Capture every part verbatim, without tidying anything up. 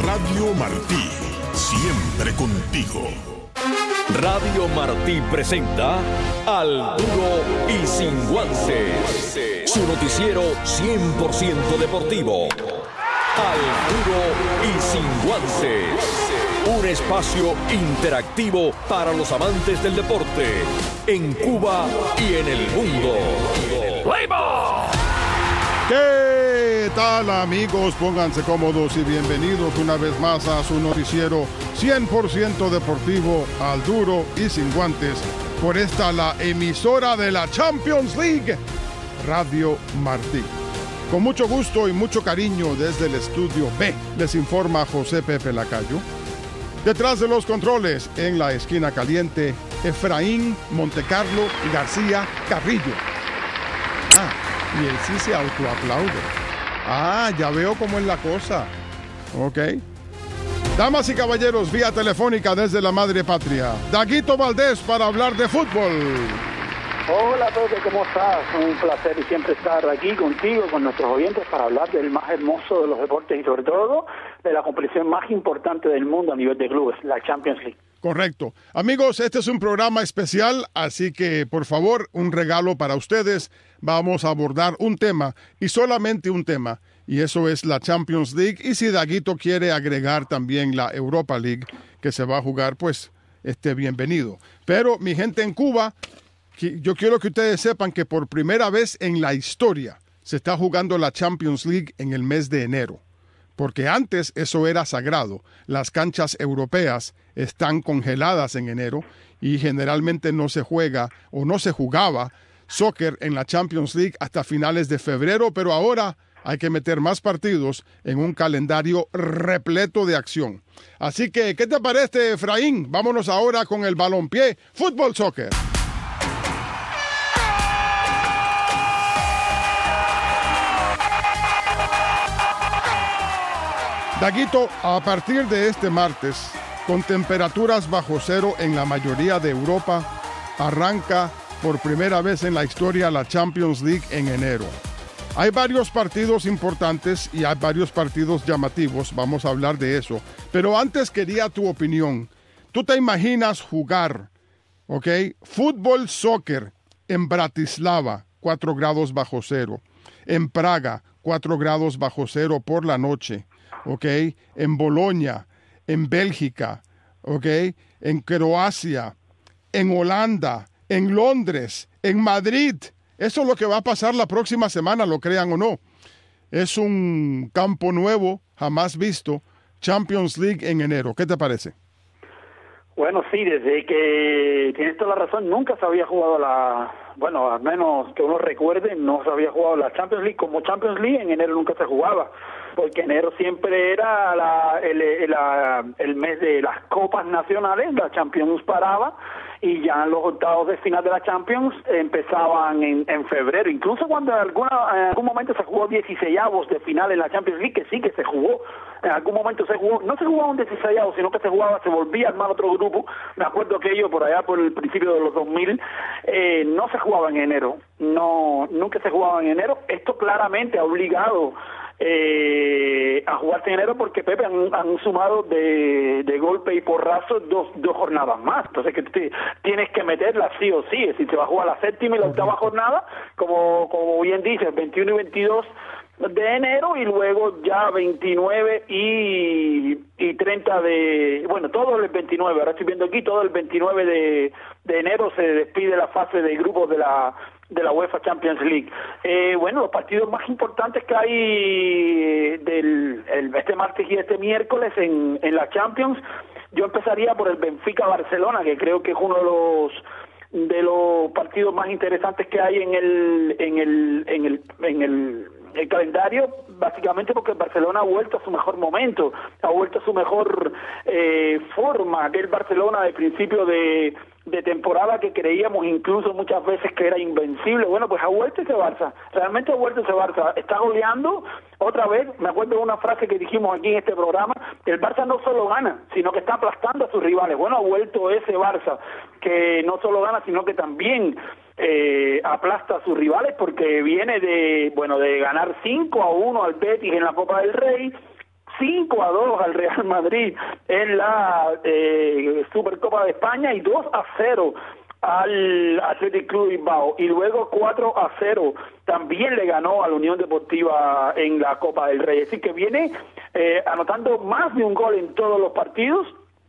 Radio Martí, siempre contigo. Radio Martí presenta Al Duro y Sin Guantes, su noticiero cien por ciento deportivo. Al Duro y Sin Guantes, un espacio interactivo para los amantes del deporte en Cuba y en el mundo. ¡Play-ball! ¿Qué tal, amigos? Pónganse cómodos y bienvenidos una vez más a su noticiero cien por ciento deportivo, Al Duro y Sin Guantes, por esta la emisora de la Champions League, Radio Martí. Con mucho gusto y mucho cariño desde el estudio B, les informa José Pepe Lacayo. Detrás de los controles, en la esquina caliente, Efraín Montecarlo García Carrillo. Ah, y él sí se autoaplaude. Ah, ya veo cómo es la cosa. Ok. Damas y caballeros, vía telefónica desde la madre patria, Daguito Valdés para hablar de fútbol. Hola, Pepe, ¿cómo estás? Un placer siempre estar aquí contigo, con nuestros oyentes, para hablar del más hermoso de los deportes y sobre todo de la competición más importante del mundo a nivel de clubes, la Champions League. Correcto. Amigos, este es un programa especial, así que, por favor, un regalo para ustedes. Vamos a abordar un tema, y solamente un tema, y eso es la Champions League. Y si Daguito quiere agregar también la Europa League, que se va a jugar, pues, esté bienvenido. Pero, mi gente en Cuba, yo quiero que ustedes sepan que por primera vez en la historia se está jugando la Champions League en el mes de enero. Porque antes eso era sagrado. Las canchas europeas están congeladas en enero y generalmente no se juega o no se jugaba soccer en la Champions League hasta finales de febrero, pero ahora hay que meter más partidos en un calendario repleto de acción. Así que, ¿qué te parece, Efraín? Vámonos ahora con el balompié, fútbol soccer. Daguito, a partir de este martes, con temperaturas bajo cero en la mayoría de Europa, arranca por primera vez en la historia la Champions League en enero. Hay varios partidos importantes y hay varios partidos llamativos, vamos a hablar de eso. Pero antes quería tu opinión. ¿Tú te imaginas jugar, ok, fútbol soccer en Bratislava, cuatro grados bajo cero, en Praga, cuatro grados bajo cero por la noche, ok, en Bolonia, en Bélgica, ok, en Croacia, en Holanda, en Londres, en Madrid? Eso es lo que va a pasar la próxima semana, lo crean o no. Es un campo nuevo, jamás visto, Champions League en enero. ¿Qué te parece? Bueno, sí, desde que tienes toda la razón, nunca se había jugado la, bueno, al menos que uno recuerde, no se había jugado la Champions League como Champions League, en enero nunca se jugaba, porque enero siempre era la, el, el, la, el mes de las copas nacionales, la Champions paraba, y ya en los octavos de final de la Champions empezaban en, en febrero, incluso cuando en, alguna, en algún momento se jugó dieciseisavos de final en la Champions League, que sí que se jugó, en algún momento se jugó, no se jugaba un dieciseisavo, sino que se jugaba, se volvía a armar otro grupo. Me acuerdo que ellos por allá por el principio de los dos mil eh, no se jugaba en enero, no nunca se jugaba en enero. Esto claramente ha obligado eh, a jugarse en enero porque, Pepe, han, han sumado de, de golpe y porrazo dos, dos jornadas más. Entonces que te, tienes que meterla sí o sí. Es decir, se va a jugar la séptima y la octava jornada, como, como bien dices, veintiuno y veintidós de enero, y luego ya veintinueve y, y treinta de, bueno, todo el veintinueve, ahora estoy viendo aquí, todo el veintinueve de, de enero se despide la fase de grupos de la de la UEFA Champions League. Eh, bueno, los partidos más importantes que hay del el, este martes y este miércoles en, en la Champions, yo empezaría por el Benfica-Barcelona, que creo que es uno de los de los partidos más interesantes que hay en el en el en el en el, el calendario, básicamente porque el Barcelona ha vuelto a su mejor momento, ha vuelto a su mejor eh, forma, aquel Barcelona de principio de de temporada que creíamos incluso muchas veces que era invencible. Bueno, pues ha vuelto ese Barça, realmente ha vuelto ese Barça, está goleando otra vez. Me acuerdo de una frase que dijimos aquí en este programa, que el Barça no solo gana, sino que está aplastando a sus rivales. Bueno, ha vuelto ese Barça, que no solo gana, sino que también eh, aplasta a sus rivales, porque viene de, bueno, de ganar cinco a uno al Betis en la Copa del Rey, cinco a dos al Real Madrid en la eh, Supercopa de España y dos a cero al Athletic Club Bilbao, y luego cuatro a cero también le ganó a la Unión Deportiva en la Copa del Rey. Así que viene eh, anotando más de un gol en todos los partidos,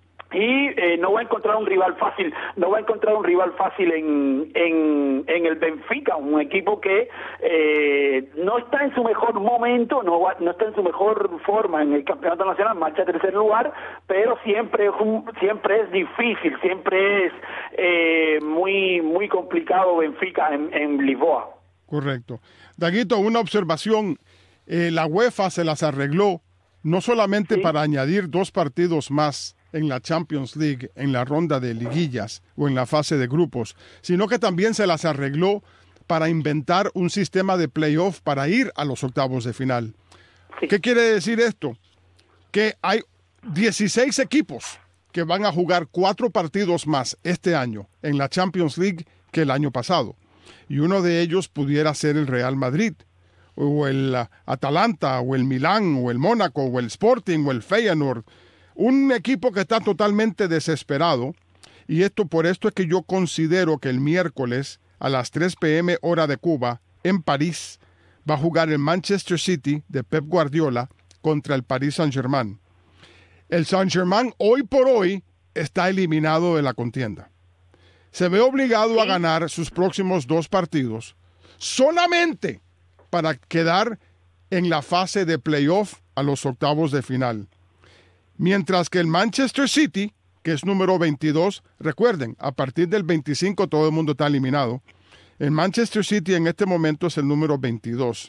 y eh, no va a encontrar un rival fácil, no va a encontrar un rival fácil en, en, en el Benfica, un equipo que eh, no está en su mejor momento, no, va, no está en su mejor forma en el campeonato nacional, marcha a tercer lugar, pero siempre es, un, siempre es difícil, siempre es eh, muy, muy complicado Benfica en, en Lisboa. Correcto. Daguito, una observación, eh, la UEFA se las arregló no solamente ¿Sí? para añadir dos partidos más en la Champions League, en la ronda de liguillas o en la fase de grupos, sino que también se las arregló para inventar un sistema de playoff para ir a los octavos de final. Sí. ¿Qué quiere decir esto? Que hay dieciséis equipos que van a jugar cuatro partidos más este año en la Champions League que el año pasado. Y uno de ellos pudiera ser el Real Madrid, o el Atalanta, o el Milán, o el Mónaco, o el Sporting, o el Feyenoord. Un equipo que está totalmente desesperado, y esto por esto es que yo considero que el miércoles a las tres pe eme hora de Cuba, en París, va a jugar el Manchester City de Pep Guardiola contra el Paris Saint-Germain. El Saint-Germain hoy por hoy está eliminado de la contienda. Se ve obligado a ganar sus próximos dos partidos solamente para quedar en la fase de playoff a los octavos de final. Mientras que el Manchester City, que es número veintidós, recuerden, a partir del veinticinco todo el mundo está eliminado. El Manchester City en este momento es el número veintidós.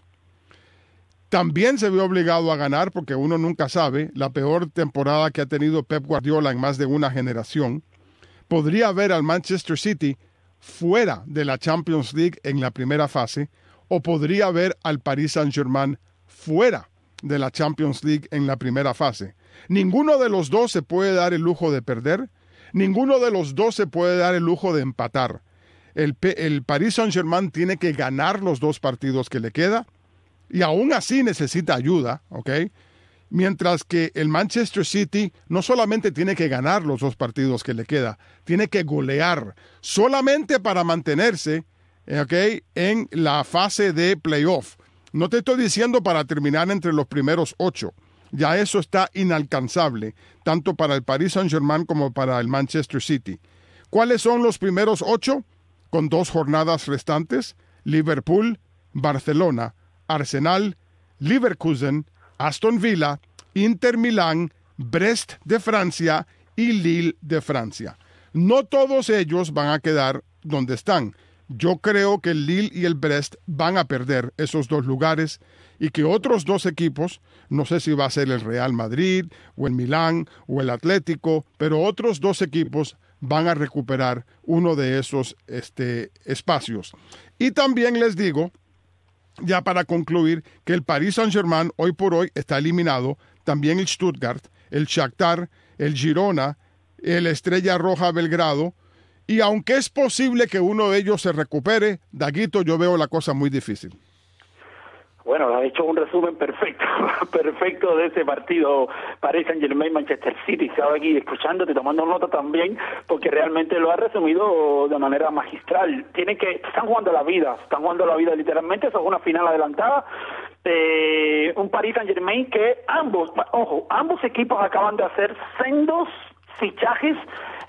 También se ve obligado a ganar, porque uno nunca sabe, la peor temporada que ha tenido Pep Guardiola en más de una generación. Podría ver al Manchester City fuera de la Champions League en la primera fase, o podría ver al Paris Saint-Germain fuera de la Champions League en la primera fase. Ninguno de los dos se puede dar el lujo de perder, ninguno de los dos se puede dar el lujo de empatar. El, el Paris Saint-Germain tiene que ganar los dos partidos que le queda, y aún así necesita ayuda, ¿ok? Mientras que el Manchester City no solamente tiene que ganar los dos partidos que le queda, tiene que golear solamente para mantenerse, ¿ok?, en la fase de playoff. No te estoy diciendo para terminar entre los primeros ocho. Ya eso está inalcanzable, tanto para el Paris Saint-Germain como para el Manchester City. ¿Cuáles son los primeros ocho? Con dos jornadas restantes: Liverpool, Barcelona, Arsenal, Leverkusen, Aston Villa, Inter Milán, Brest de Francia y Lille de Francia. No todos ellos van a quedar donde están. Yo creo que el Lille y el Brest van a perder esos dos lugares, y que otros dos equipos, no sé si va a ser el Real Madrid o el Milán o el Atlético, pero otros dos equipos van a recuperar uno de esos este, espacios. Y también les digo, ya para concluir, que el Paris Saint-Germain hoy por hoy está eliminado, también el Stuttgart, el Shakhtar, el Girona, el Estrella Roja Belgrado, y aunque es posible que uno de ellos se recupere, Daguito, yo veo la cosa muy difícil. Bueno, ha hecho un resumen perfecto, perfecto de ese partido Paris Saint-Germain-Manchester City. Estaba aquí escuchándote, tomando nota también, porque realmente lo ha resumido de manera magistral. Tienen que, están jugando la vida, están jugando la vida literalmente. Eso es una final adelantada. Eh, un Paris Saint-Germain que ambos, ojo, ambos equipos acaban de hacer sendos fichajes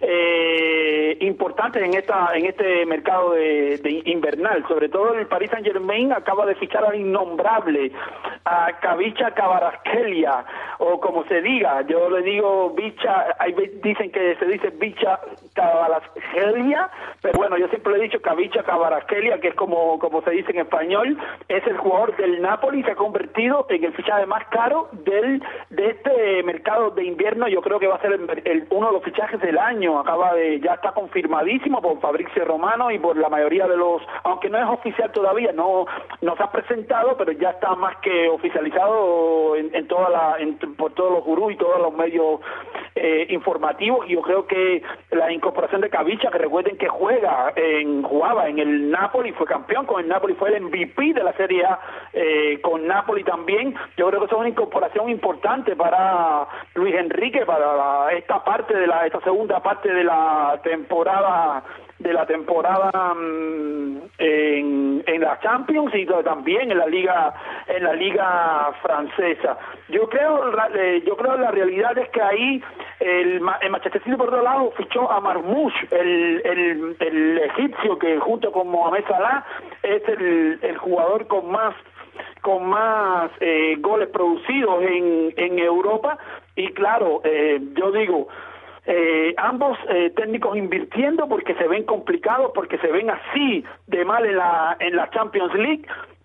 eh, importantes en esta en este mercado de, de invernal. Sobre todo el Paris Saint-Germain acaba de fichar al innombrable, a Kavicha Kvaratskhelia, o como se diga, yo le digo Bicha, hay dicen que se dice Bicha Kvaratskhelia, pero bueno, yo siempre le he dicho Kavicha Kvaratskhelia, que es como como se dice en español. Es el jugador del Napoli, se ha convertido en el fichaje más caro del de este mercado de invierno. Yo creo que va a ser el, el, uno de los fichajes del año. Acaba de, ya está confirmadísimo por Fabrizio Romano y por la mayoría de los, aunque no es oficial todavía, no, no se ha presentado, pero ya está más que oficializado en, en toda la, en, por todos los gurús y todos los medios eh, informativos, y yo creo que la incorporación de Kavicha, que recuerden que juega en, jugaba en el Napoli, fue campeón con el Napoli, fue el M V P de la Serie A eh, con Napoli también. Yo creo que eso es una incorporación importante para Luis Enrique, para la, esta parte de la esta segunda parte de la temporada de la temporada um, en, en la Champions y también en la liga en la liga francesa. Yo creo eh, yo creo la realidad es que ahí el, el Manchester City, por otro lado, fichó a Marmoush, el, el, el egipcio, que junto con Mohamed Salah es el, el jugador con más con más eh, goles producidos en, en Europa. Y claro, eh, yo digo, Eh, ambos eh, técnicos invirtiendo porque se ven complicados, porque se ven así de mal en la en la Champions League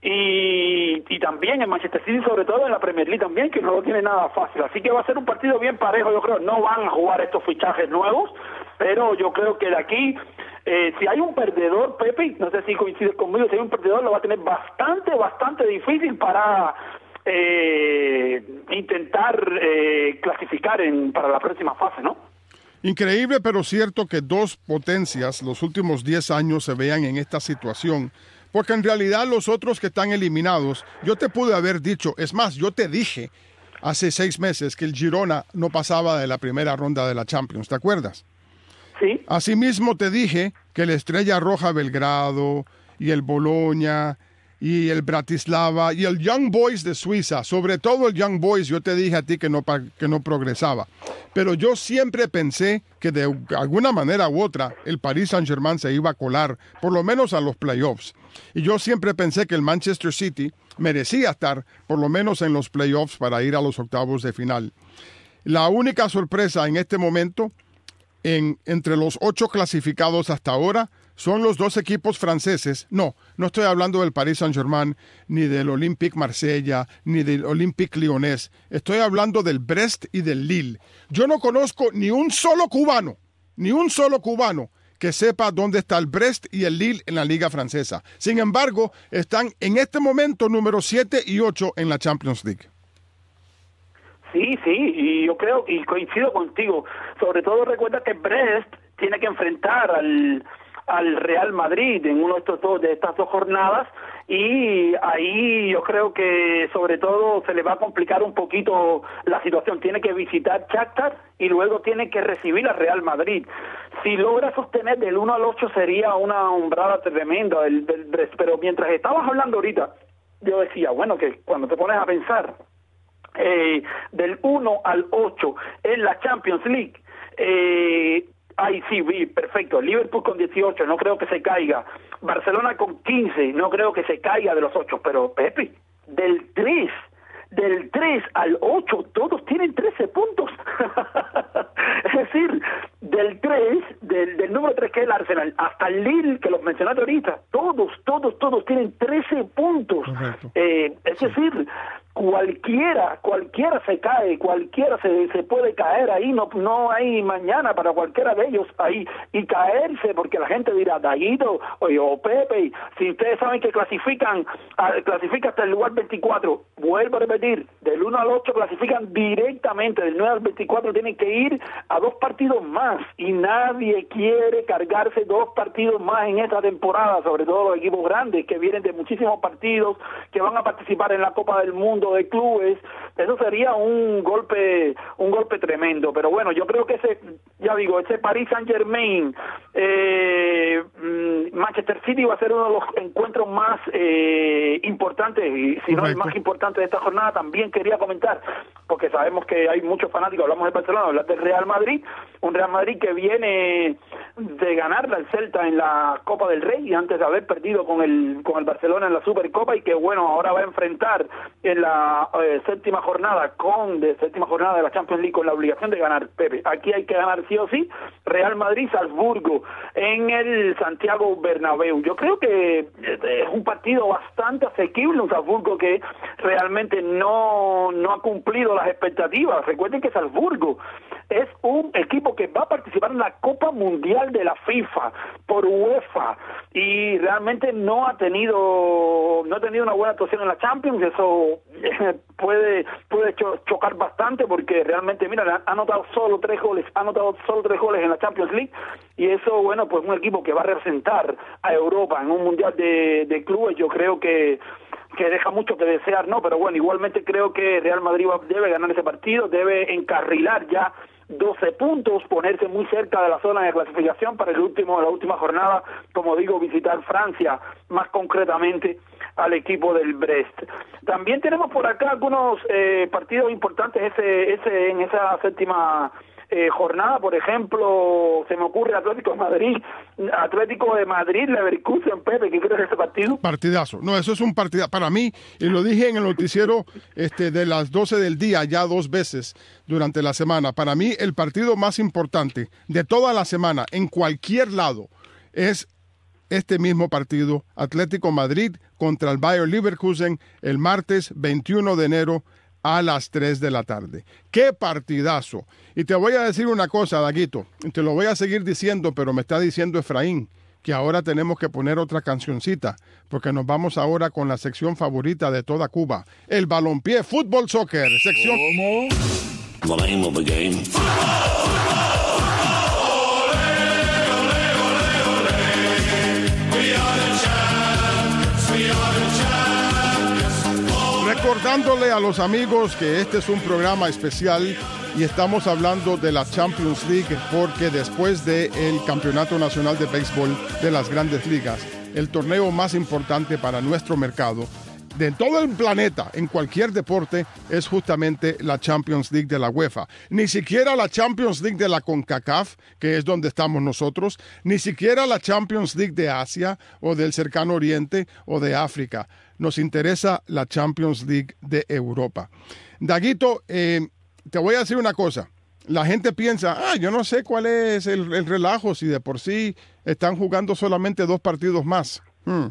y, y también en Manchester City, sobre todo en la Premier League también, que no lo tiene nada fácil. Así que va a ser un partido bien parejo, yo creo. No van a jugar estos fichajes nuevos, pero yo creo que de aquí, eh, si hay un perdedor, Pepe, no sé si coincides conmigo, si hay un perdedor lo va a tener bastante, bastante difícil para eh, intentar eh, clasificar en para la próxima fase, ¿no? Increíble, pero cierto que dos potencias los últimos diez años se vean en esta situación, porque en realidad los otros que están eliminados, yo te pude haber dicho, es más, yo te dije hace seis meses que el Girona no pasaba de la primera ronda de la Champions, ¿te acuerdas? Sí. Asimismo te dije que la Estrella Roja Belgrado y el Bologna y el Bratislava y el Young Boys de Suiza, sobre todo el Young Boys, yo te dije a ti que no, que no progresaba. Pero yo siempre pensé que de alguna manera u otra el Paris Saint-Germain se iba a colar, por lo menos a los playoffs. Y yo siempre pensé que el Manchester City merecía estar por lo menos en los playoffs para ir a los octavos de final. La única sorpresa en este momento, en, entre los ocho clasificados hasta ahora, son los dos equipos franceses. No, no estoy hablando del Paris Saint-Germain, ni del Olympique Marsella, ni del Olympique Lyonnais. Estoy hablando del Brest y del Lille. Yo no conozco ni un solo cubano, ni un solo cubano que sepa dónde está el Brest y el Lille en la Liga Francesa. Sin embargo, están en este momento número siete y ocho en la Champions League. Sí, sí, y yo creo, y coincido contigo. Sobre todo recuerda que Brest tiene que enfrentar al... al Real Madrid en uno de estos dos, de estas dos jornadas, y ahí yo creo que sobre todo se le va a complicar un poquito la situación. Tiene que visitar Shakhtar y luego tiene que recibir al Real Madrid. Si logra sostener del uno al ocho sería una umbrada tremenda del, del, del, pero mientras estabas hablando ahorita, yo decía, bueno, que cuando te pones a pensar eh, del uno al ocho en la Champions League, eh Ay, sí, vi, perfecto. Liverpool con dieciocho, no creo que se caiga. Barcelona con quince, no creo que se caiga de los ocho. Pero, Pepe, del tres, del tres al ocho, todos tienen trece puntos. Es decir, del tres, del, del número tres que es el Arsenal, hasta el Lille, que los mencionaste ahorita, todos, todos, todos tienen trece puntos. Eh, es sí. decir, cualquiera, cualquiera se cae, cualquiera se, se puede caer ahí, no no hay mañana para cualquiera de ellos ahí, y caerse, porque la gente dirá, Daguito, oye, o Pepe, si ustedes saben que clasifican, a, clasifica hasta el lugar veinticuatro, vuelvo a repetir, del uno al ocho clasifican directamente, del nueve al veinticuatro tienen que ir a dos partidos más, y nadie quiere cargarse dos partidos más en esta temporada, sobre todo los equipos grandes, que vienen de muchísimos partidos, que van a participar en la Copa del Mundo de clubes. Eso sería un golpe un golpe tremendo, pero bueno, yo creo que ese, ya digo, ese Paris Saint-Germain eh, Manchester City va a ser uno de los encuentros más eh, importantes, y si no el más importante de esta jornada. También quería comentar, porque sabemos que hay muchos fanáticos, hablamos de Barcelona, hablar del Real Madrid, un Real Madrid que viene de ganarle al Celta en la Copa del Rey, y antes de haber perdido con el con el Barcelona en la Supercopa, y que bueno, ahora va a enfrentar en la eh, séptima jornada con de séptima jornada de la Champions League con la obligación de ganar, Pepe. Aquí hay que ganar sí o sí. Real Madrid Salzburgo en el Santiago Bernabéu. Yo creo que es un partido bastante asequible, un Salzburgo que realmente no no ha cumplido las expectativas. Recuerden que Salzburgo es un equipo que va a participar en la Copa Mundial de la FIFA por UEFA y realmente no ha tenido no ha tenido una buena actuación en la Champions. Eso eh, puede puede cho chocar bastante porque realmente, mira, ha anotado solo tres goles, ha anotado solo tres goles en la Champions League y eso, bueno, pues un equipo que va a representar a Europa en un Mundial de, de clubes, yo creo que que deja mucho que desear, ¿no? Pero bueno, igualmente creo que Real Madrid debe ganar ese partido, debe encarrilar ya doce puntos, ponerse muy cerca de la zona de clasificación para el último la última jornada, como digo, visitar Francia, más concretamente al equipo del Brest. También tenemos por acá algunos eh, partidos importantes ese ese en esa séptima Eh, jornada, por ejemplo, se me ocurre Atlético de Madrid, Atlético de Madrid, Leverkusen, Pepe, ¿qué crees de ese partido? Partidazo. No, eso es un partidazo. Para mí, y lo dije en el noticiero este, de las doce del día, ya dos veces durante la semana, para mí el partido más importante de toda la semana, en cualquier lado, es este mismo partido, Atlético Madrid contra el Bayer Leverkusen, el martes veintiuno de enero, a las tres de la tarde. ¡Qué partidazo! Y te voy a decir una cosa, Daguito, te lo voy a seguir diciendo, pero me está diciendo Efraín que ahora tenemos que poner otra cancioncita, porque nos vamos ahora con la sección favorita de toda Cuba, el balompié, fútbol, soccer, sección... ¿Cómo? The name of the game. Recordándole a los amigos que este es un programa especial y estamos hablando de la Champions League porque después del Campeonato Nacional de Béisbol de las Grandes Ligas, el torneo más importante para nuestro mercado de todo el planeta, en cualquier deporte, es justamente la Champions League de la UEFA. Ni siquiera la Champions League de la CONCACAF, que es donde estamos nosotros, ni siquiera la Champions League de Asia o del Cercano Oriente o de África. Nos interesa la Champions League de Europa. Daguito, eh, te voy a decir una cosa. La gente piensa, ah, yo no sé cuál es el, el relajo si de por sí están jugando solamente dos partidos más. Hmm.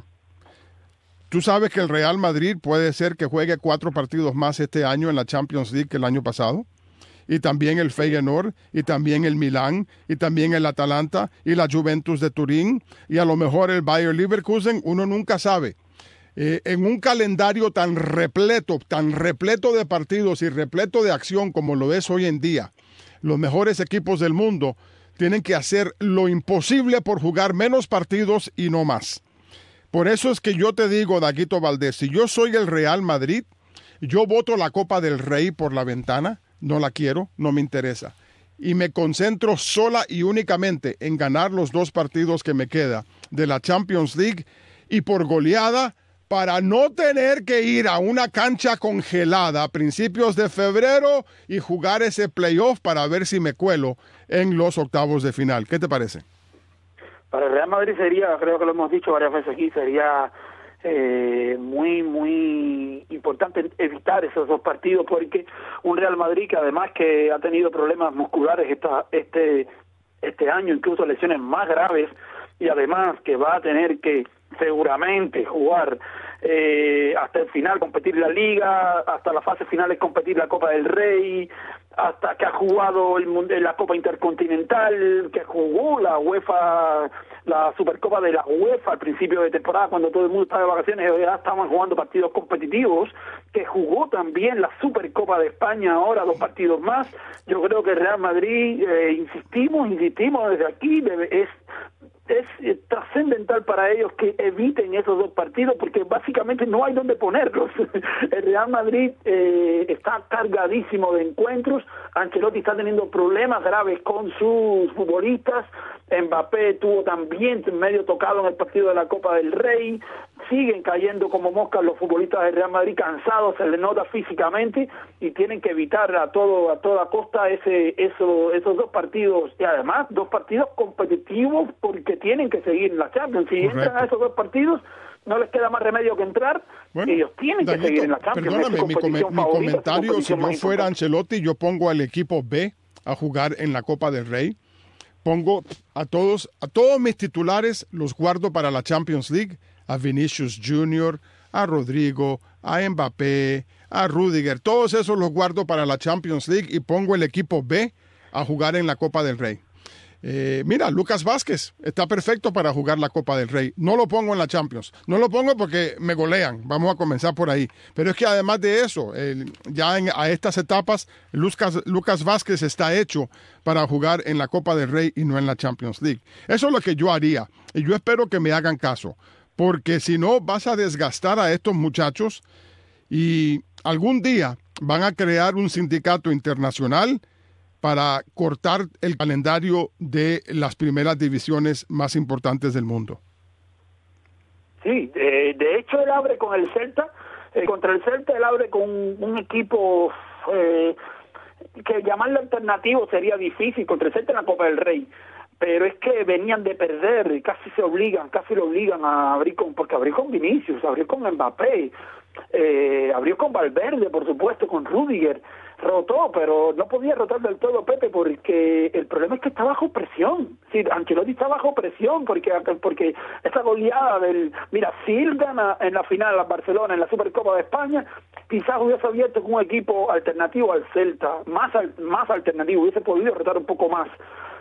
Tú sabes que el Real Madrid puede ser que juegue cuatro partidos más este año en la Champions League que el año pasado. Y también el Feyenoord, y también el Milán, y también el Atalanta, y la Juventus de Turín, y a lo mejor el Bayer Leverkusen, uno nunca sabe. Eh, en un calendario tan repleto, tan repleto de partidos y repleto de acción como lo es hoy en día, los mejores equipos del mundo tienen que hacer lo imposible por jugar menos partidos y no más. Por eso es que yo te digo, Daguito Valdés, si yo soy el Real Madrid, yo boto la Copa del Rey por la ventana, no la quiero, no me interesa. Y me concentro sola y únicamente en ganar los dos partidos que me queda de la Champions League y por goleada para no tener que ir a una cancha congelada a principios de febrero y jugar ese playoff para ver si me cuelo en los octavos de final. ¿Qué te parece? Para el Real Madrid sería, creo que lo hemos dicho varias veces aquí, sería eh, muy, muy importante evitar esos dos partidos porque un Real Madrid que además que ha tenido problemas musculares esta, este, este año, incluso lesiones más graves, y además que va a tener que seguramente jugar eh, hasta el final, competir la Liga, hasta la fase final es competir la Copa del Rey, hasta que ha jugado el, la Copa Intercontinental, que jugó la UEFA, la Supercopa de la UEFA al principio de temporada, cuando todo el mundo estaba de vacaciones, ya estaban jugando partidos competitivos, que jugó también la Supercopa de España, ahora dos partidos más. Yo creo que el Real Madrid, eh, insistimos, insistimos desde aquí, debe, es es eh, trascendental para ellos que eviten esos dos partidos porque básicamente no hay dónde ponerlos. El Real Madrid eh, está cargadísimo de encuentros, Ancelotti está teniendo problemas graves con sus futbolistas, Mbappé tuvo también medio tocado en el partido de la Copa del Rey, siguen cayendo como moscas los futbolistas del Real Madrid, cansados, se les nota físicamente y tienen que evitar a todo a toda costa ese eso, esos dos partidos y además dos partidos competitivos porque tienen que seguir en la Champions. Si Correcto. Entran a esos dos partidos no les queda más remedio que entrar, bueno, ellos tienen Daguito, que seguir en la Champions. Perdóname, mi, com mi comentario, si yo fuera Ancelotti, yo pongo al equipo B a jugar en la Copa del Rey. Pongo a todos, a todos mis titulares, los guardo para la Champions League, a Vinicius Junior, a Rodrigo, a Mbappé, a Rudiger, todos esos los guardo para la Champions League y pongo el equipo B a jugar en la Copa del Rey. Eh, mira, Lucas Vázquez está perfecto para jugar la Copa del Rey. No lo pongo en la Champions. No lo pongo porque me golean. Vamos a comenzar por ahí. Pero es que además de eso, el, ya en, a estas etapas, Lucas, Lucas Vázquez está hecho para jugar en la Copa del Rey y no en la Champions League. Eso es lo que yo haría. Y yo espero que me hagan caso. Porque si no, vas a desgastar a estos muchachos y algún día van a crear un sindicato internacional para cortar el calendario de las primeras divisiones más importantes del mundo. Sí, de, de hecho él abre con el Celta, eh, contra el Celta él abre con un, un equipo eh, que llamarlo alternativo sería difícil, contra el Celta en la Copa del Rey, pero es que venían de perder y casi se obligan, casi lo obligan a abrir con, porque abrió con Vinicius, abrió con Mbappé, eh, abrió con Valverde, por supuesto, con Rudiger, rotó, pero no podía rotar del todo Pepe porque el problema es que está bajo presión. Sí, Ancelotti está bajo presión porque porque esa goleada del... Mira, si él gana en la final a Barcelona, en la Supercopa de España, quizás hubiese abierto con un equipo alternativo al Celta, más, al, más alternativo, hubiese podido rotar un poco más.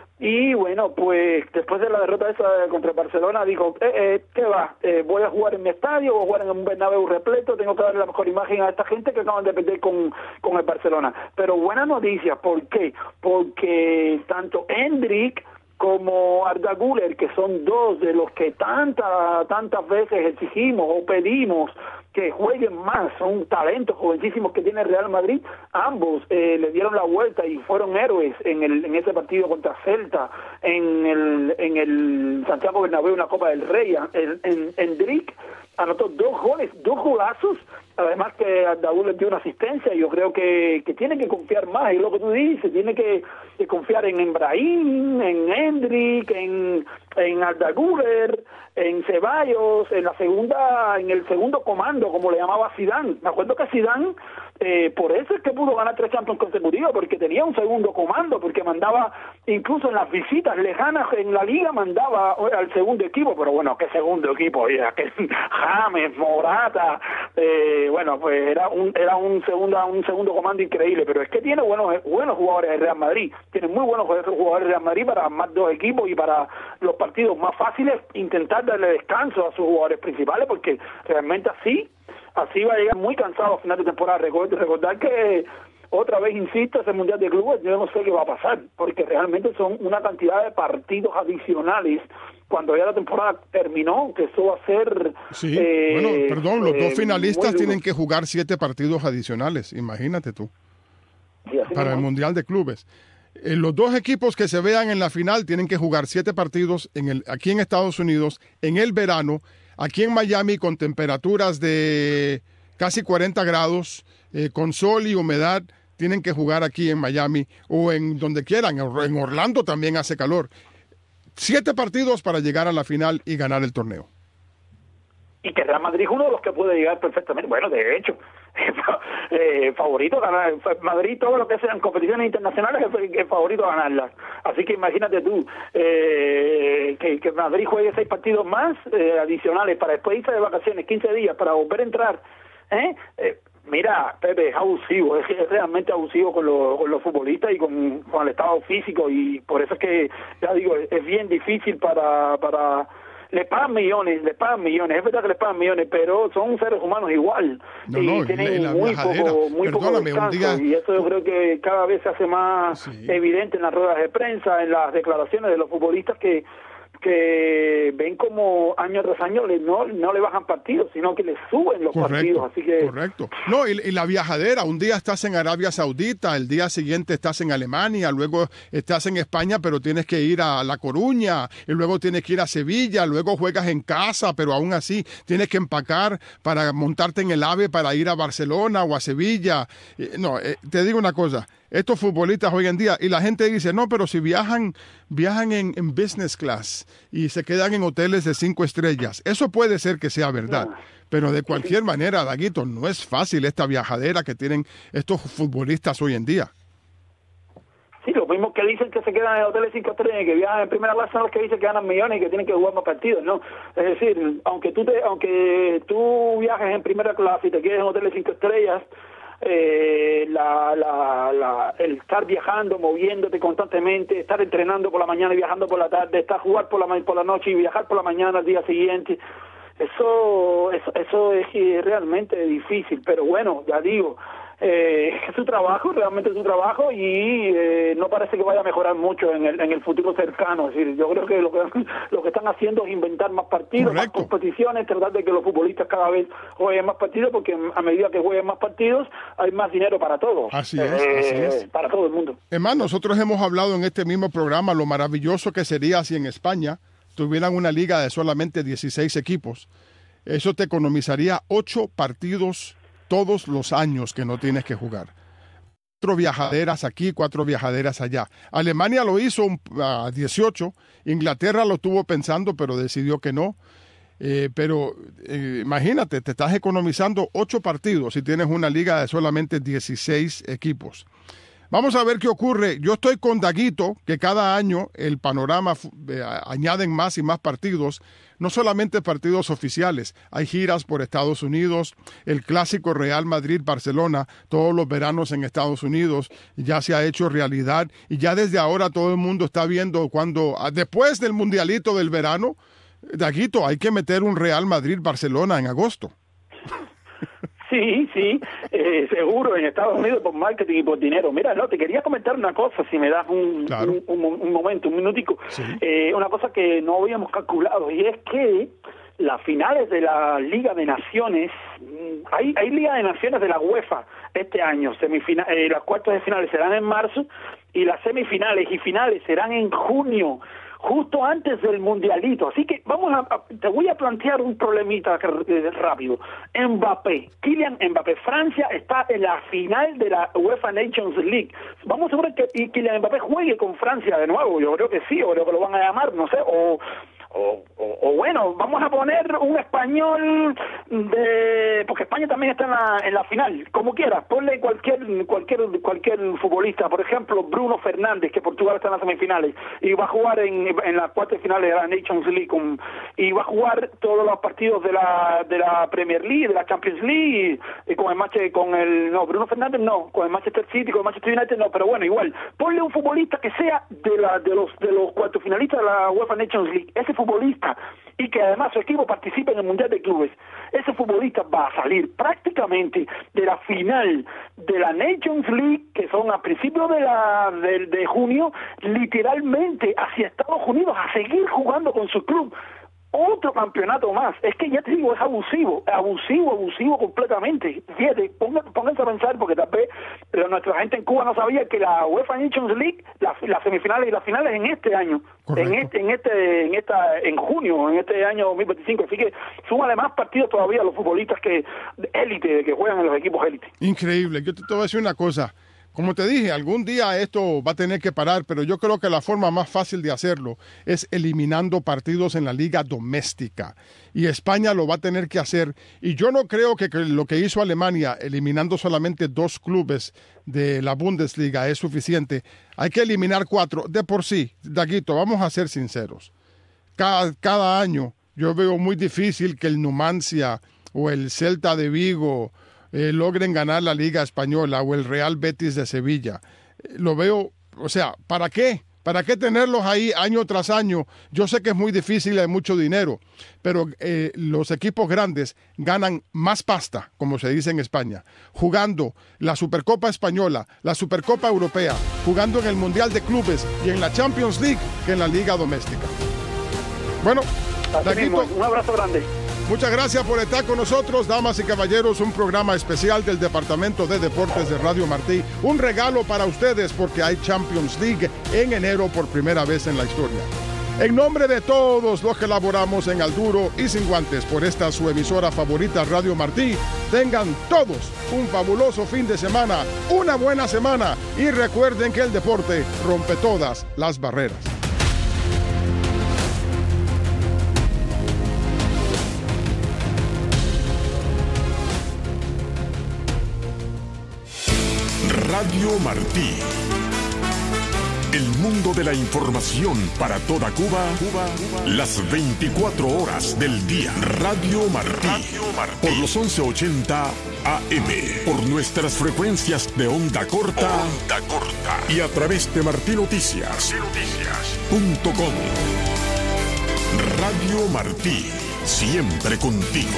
Y bueno, pues después de la derrota esa contra Barcelona, dijo, eh, eh, ¿qué va? Eh, ¿Voy a jugar en mi estadio? ¿Voy a jugar en un Bernabéu repleto? Tengo que darle la mejor imagen a esta gente que acaban de perder con, con el Barcelona. Pero buena noticia, ¿por qué? Porque tanto Endrick como Arda Güler, que son dos de los que tanta, tantas veces exigimos o pedimos que jueguen más, son talentos jovencísimos que tiene el Real Madrid, ambos eh, le dieron la vuelta y fueron héroes en el en ese partido contra Celta, en el en el Santiago Bernabéu, en la Copa del Rey. En, en, Endrick anotó dos goles, dos golazos, además que Arda Güler dio una asistencia. Yo creo que, que tiene que confiar más, es lo que tú dices, tiene que, que confiar en Brahim, en Endrick, en, en Arda Güler, en Ceballos, en la segunda, en el segundo comando, como le llamaba Zidane. Me acuerdo que Zidane, eh, por eso es que pudo ganar tres Champions consecutivos, porque tenía un segundo comando, porque mandaba, incluso en las visitas lejanas en la liga, mandaba al segundo equipo. Pero bueno, ¿qué segundo equipo? Era que James, Morata, eh, bueno, pues era un era un segundo un segundo comando increíble. Pero es que tiene buenos buenos jugadores el Real Madrid, tiene muy buenos jugadores el Real Madrid para más dos equipos y para los partidos más fáciles intentar darle descanso a sus jugadores principales, porque realmente así así va a llegar muy cansado a final de temporada. Recordar, recordar que otra vez, insisto, ese Mundial de Clubes, yo no sé qué va a pasar, porque realmente son una cantidad de partidos adicionales cuando ya la temporada terminó, que eso va a ser... Sí, eh, bueno, perdón, los eh, dos finalistas tienen que jugar siete partidos adicionales, imagínate tú, sí, para el Mundial de Clubes. Eh, los dos equipos que se vean en la final tienen que jugar siete partidos en el, aquí en Estados Unidos, en el verano, aquí en Miami, con temperaturas de casi cuarenta grados, eh, con sol y humedad. Tienen que jugar aquí en Miami o en donde quieran. En Orlando también hace calor. Siete partidos para llegar a la final y ganar el torneo. Y que Real Madrid es uno de los que puede llegar perfectamente. Bueno, de hecho, eh, favorito a ganar. Madrid, todo lo que sean competiciones internacionales, es el favorito a ganarlas. Así que imagínate tú, eh, que, que Madrid juegue seis partidos más eh, adicionales para después irse de vacaciones, quince días, para volver a entrar. ¿eh? eh Mira, Pepe, es abusivo, es, es realmente abusivo con, lo, con los futbolistas y con, con el estado físico, y por eso es que, ya digo, es, es bien difícil para... para le pagan millones, le pagan millones, es verdad que le pagan millones, pero son seres humanos igual, no, y no, tienen la, la muy poco, muy poco descanso, día... y eso yo creo que cada vez se hace más sí. evidente en las ruedas de prensa, en las declaraciones de los futbolistas que que ven como año tras año le, no, no le bajan partidos, sino que le suben los correcto, partidos. Así que correcto. No, y, y la viajadera, un día estás en Arabia Saudita, el día siguiente estás en Alemania, luego estás en España, pero tienes que ir a La Coruña, y luego tienes que ir a Sevilla, luego juegas en casa, pero aún así tienes que empacar para montarte en el AVE para ir a Barcelona o a Sevilla. No, eh, te digo una cosa, estos futbolistas hoy en día, y la gente dice, no, pero si viajan viajan en, en business class y se quedan en hoteles de cinco estrellas, eso puede ser que sea verdad, no. pero de cualquier manera, Daguito, no es fácil esta viajadera que tienen estos futbolistas hoy en día. Sí, los mismos que dicen que se quedan en hoteles cinco estrellas y que viajan en primera clase son los que dicen que ganan millones y que tienen que jugar más partidos, ¿no? Es decir, aunque tú te, aunque tú viajes en primera clase y te quedes en hoteles cinco estrellas, eh, la, la, la, el estar viajando, moviéndote constantemente, estar entrenando por la mañana y viajando por la tarde, estar jugar por la, por la noche y viajar por la mañana al día siguiente. Eso, eso, eso es realmente difícil, pero bueno, ya digo, eh, es su trabajo, realmente es su trabajo y eh, no parece que vaya a mejorar mucho en el, en el futuro cercano. Es decir, yo creo que lo que lo que están haciendo es inventar más partidos, Correcto. más competiciones, tratar de que los futbolistas cada vez jueguen más partidos, porque a medida que jueguen más partidos hay más dinero para todos. Así es, eh, así es. Para todo el mundo. Además, nosotros hemos hablado en este mismo programa lo maravilloso que sería si en España tuvieran una liga de solamente dieciséis equipos. Eso te economizaría ocho partidos todos los años que no tienes que jugar. Cuatro viajaderas aquí, cuatro viajaderas allá. Alemania lo hizo a dieciocho, Inglaterra lo estuvo pensando, pero decidió que no. Eh, pero eh, imagínate, te estás economizando ocho partidos si tienes una liga de solamente dieciséis equipos. Vamos a ver qué ocurre. Yo estoy con Daguito, que cada año el panorama eh, añaden más y más partidos, no solamente partidos oficiales, hay giras por Estados Unidos, el clásico Real Madrid-Barcelona, todos los veranos en Estados Unidos, ya se ha hecho realidad y ya desde ahora todo el mundo está viendo cuando, después del mundialito del verano, Daguito, hay que meter un Real Madrid-Barcelona en agosto. Sí, sí, eh, seguro, en Estados Unidos por marketing y por dinero. Mira, no, te quería comentar una cosa, si me das un, claro. un, un, un momento, un minutico. Sí. Eh, una cosa que no habíamos calculado, y es que las finales de la Liga de Naciones, hay, hay Liga de Naciones de la UEFA este año, semifina, eh, las cuartos de finales serán en marzo, y las semifinales y finales serán en junio, justo antes del mundialito. Así que vamos a, a te voy a plantear un problemita eh, rápido. Mbappé, Kylian Mbappé, Francia está en la final de la UEFA Nations League. Vamos a ver que y Kylian Mbappé juegue con Francia de nuevo. Yo creo que sí, yo creo que lo van a llamar, no sé, o O, o, o bueno, vamos a poner un español de, porque España también está en la, en la final, como quieras, ponle cualquier cualquier cualquier futbolista, por ejemplo Bruno Fernández, que Portugal está en las semifinales y va a jugar en, en las cuartas finales de la Nations League con, y va a jugar todos los partidos de la de la Premier League, de la Champions League y, y con el match con el no Bruno Fernández no, con el Manchester City, con el Manchester United no, pero bueno, igual, ponle un futbolista que sea de la de los de los cuartos finalistas de la UEFA Nations League, ese futbolista, y que además su equipo participe en el Mundial de Clubes, ese futbolista va a salir prácticamente de la final de la Nations League, que son a principios de la de, de junio, literalmente hacia Estados Unidos a seguir jugando con su club. Otro campeonato más. Es que ya te digo, es abusivo, abusivo, abusivo completamente. Fíjate, pónganse a pensar, porque tal vez pero nuestra gente en Cuba no sabía que la UEFA Nations League, las la semifinales y las finales en este año, en este, en este, en esta, en junio, en este año dos mil veinticinco. Así que súmale más partidos todavía a los futbolistas que de élite, que juegan en los equipos élite. Increíble. Yo te, te voy a decir una cosa. Como te dije, algún día esto va a tener que parar, pero yo creo que la forma más fácil de hacerlo es eliminando partidos en la liga doméstica. Y España lo va a tener que hacer. Y yo no creo que, que lo que hizo Alemania, eliminando solamente dos clubes de la Bundesliga, es suficiente. Hay que eliminar cuatro. De por sí, Daguito, vamos a ser sinceros. Cada, cada año yo veo muy difícil que el Numancia o el Celta de Vigo Eh, logren ganar la Liga Española o el Real Betis de Sevilla. Eh, lo veo, o sea, ¿para qué? ¿Para qué tenerlos ahí año tras año? Yo sé que es muy difícil y hay mucho dinero, pero eh, los equipos grandes ganan más pasta, como se dice en España, jugando la Supercopa Española, la Supercopa Europea, jugando en el Mundial de Clubes y en la Champions League que en la Liga Doméstica. Bueno, Daguito, un abrazo grande. Muchas gracias por estar con nosotros, damas y caballeros, un programa especial del Departamento de Deportes de Radio Martí. Un regalo para ustedes porque hay Champions League en enero por primera vez en la historia. En nombre de todos los que laboramos en Al Duro y Sin Guantes por esta su emisora favorita Radio Martí, tengan todos un fabuloso fin de semana, una buena semana y recuerden que el deporte rompe todas las barreras. Radio Martí. El mundo de la información para toda Cuba, Cuba, Cuba. Las veinticuatro horas del día. Radio Martí. Radio Martí. Por los once ochenta A M. Por nuestras frecuencias de onda corta. Onda corta. Y a través de martí noticias punto com. Radio Martí. Siempre contigo.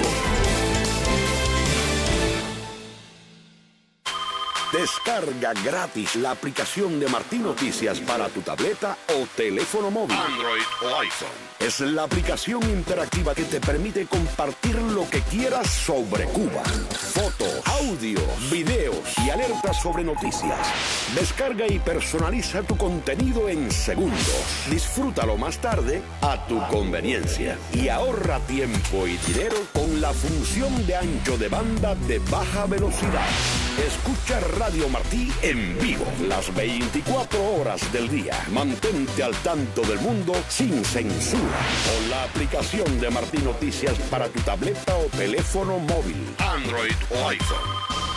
Descarga gratis la aplicación de Martí Noticias para tu tableta o teléfono móvil, Android o iPhone. Es la aplicación interactiva que te permite compartir lo que quieras sobre Cuba. Fotos, audio, videos y alertas sobre noticias. Descarga y personaliza tu contenido en segundos. Disfrútalo más tarde a tu conveniencia. Y ahorra tiempo y dinero con la función de ancho de banda de baja velocidad. Escucha Radio Martí en vivo las veinticuatro horas del día. Mantente al tanto del mundo sin censura con la aplicación de Martí Noticias para tu tableta o teléfono móvil, Android o iPhone.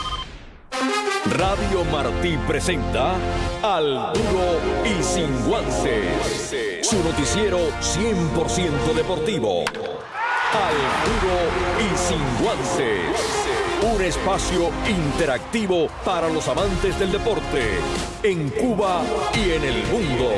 Radio Martí presenta Al Duro y Sin Guantes, su noticiero cien por ciento deportivo. Al Duro y Sin Guantes. Un espacio interactivo para los amantes del deporte en Cuba y en el mundo.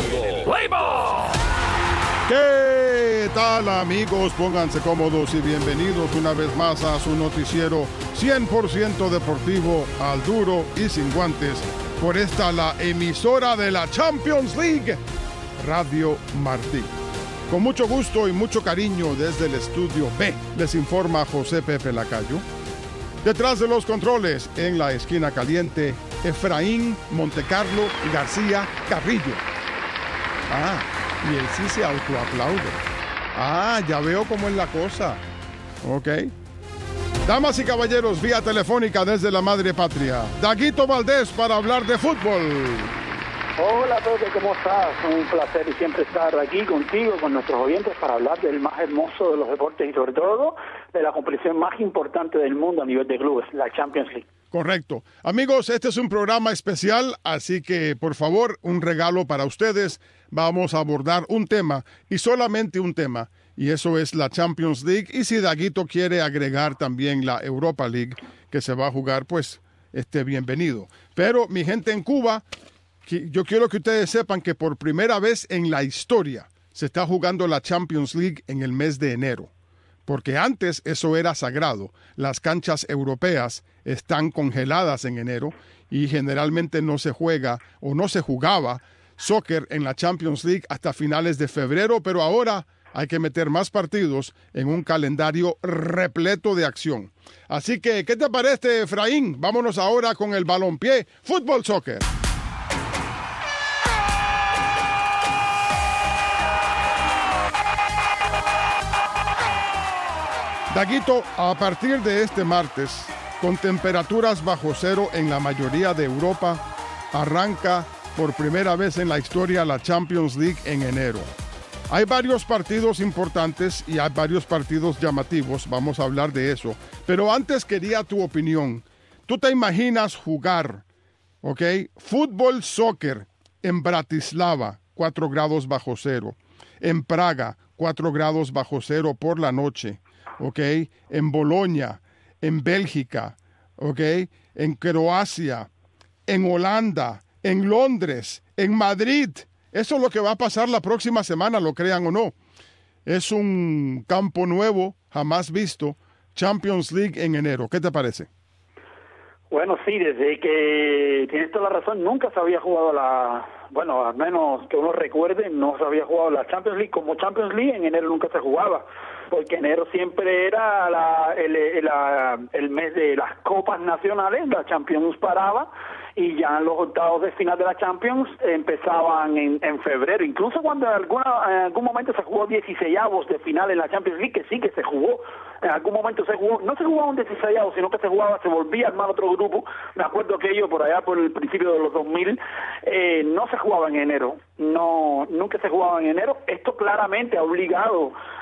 ¿Qué tal, amigos? Pónganse cómodos y bienvenidos una vez más a su noticiero cien por ciento deportivo, Al Duro y Sin Guantes, por esta la emisora de la Champions League, Radio Martí. Con mucho gusto y mucho cariño desde el estudio B, les informa José Pepe Lacayo. Detrás de los controles, en la esquina caliente, Efraín Montecarlo García Carrillo. Ah, y él sí se autoaplaude. Ah, ya veo cómo es la cosa. Ok. Damas y caballeros, vía telefónica desde la madre patria, Daguito Valdés para hablar de fútbol. Hola, Pepe, ¿cómo estás? Un placer y siempre estar aquí contigo, con nuestros oyentes, para hablar del más hermoso de los deportes y sobre todo de la competición más importante del mundo a nivel de clubes, la Champions League. Correcto. Amigos, este es un programa especial, así que por favor, un regalo para ustedes. Vamos a abordar un tema y solamente un tema, y eso es la Champions League. Y si Daguito quiere agregar también la Europa League, que se va a jugar, pues, este, bienvenido. Pero mi gente en Cuba, yo quiero que ustedes sepan que por primera vez en la historia se está jugando la Champions League en el mes de enero. Porque antes eso era sagrado. Las canchas europeas están congeladas en enero y generalmente no se juega o no se jugaba soccer en la Champions League hasta finales de febrero, pero ahora hay que meter más partidos en un calendario repleto de acción. Así que, ¿qué te parece, Efraín? Vámonos ahora con el balompié, fútbol soccer. Daguito, a partir de este martes, con temperaturas bajo cero en la mayoría de Europa, arranca por primera vez en la historia la Champions League en enero. Hay varios partidos importantes y hay varios partidos llamativos, vamos a hablar de eso. Pero antes quería tu opinión. ¿Tú te imaginas jugar, ok, fútbol soccer en Bratislava, cuatro grados bajo cero, en Praga, cuatro grados bajo cero por la noche, ok, en Bolonia, en Bélgica, ok, en Croacia, en Holanda, en Londres, en Madrid? Eso es lo que va a pasar la próxima semana, lo crean o no. Es un campo nuevo, jamás visto, Champions League en enero. ¿Qué te parece? Bueno, sí, desde que tienes toda la razón, nunca se había jugado la, bueno, al menos que uno recuerde, no se había jugado la Champions League. Como Champions League en enero nunca se jugaba, porque enero siempre era la, el, el, la, el mes de las copas nacionales, la Champions paraba, y ya los octavos de final de la Champions empezaban en, en febrero. Incluso cuando en, alguna, en algún momento se jugó dieciseisavos de final en la Champions League, que sí que se jugó, en algún momento se jugó, no se jugaba un dieciseisavo, sino que se jugaba, se volvía a armar otro grupo. Me acuerdo que ellos por allá por el principio de los dos mil, eh, no se jugaba en enero, no, nunca se jugaba en enero. Esto claramente ha obligado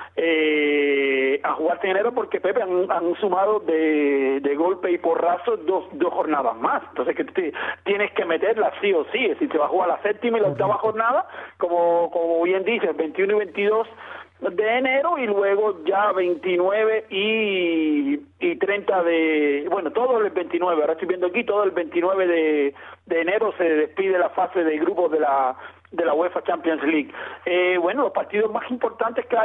eh, a jugarse en enero, porque Pepe han, han sumado de, de golpe y porrazo dos, dos jornadas más, entonces que te, tienes que meterla sí o sí, es decir, se va a jugar la séptima y la octava jornada, como, como bien dices, veintiuno y veintidós de enero, y luego ya veintinueve y, y treinta de, bueno, todo el veintinueve, ahora estoy viendo aquí, todo el veintinueve de, de enero se despide la fase de grupos de la de la UEFA Champions League. Eh, bueno, los partidos más importantes que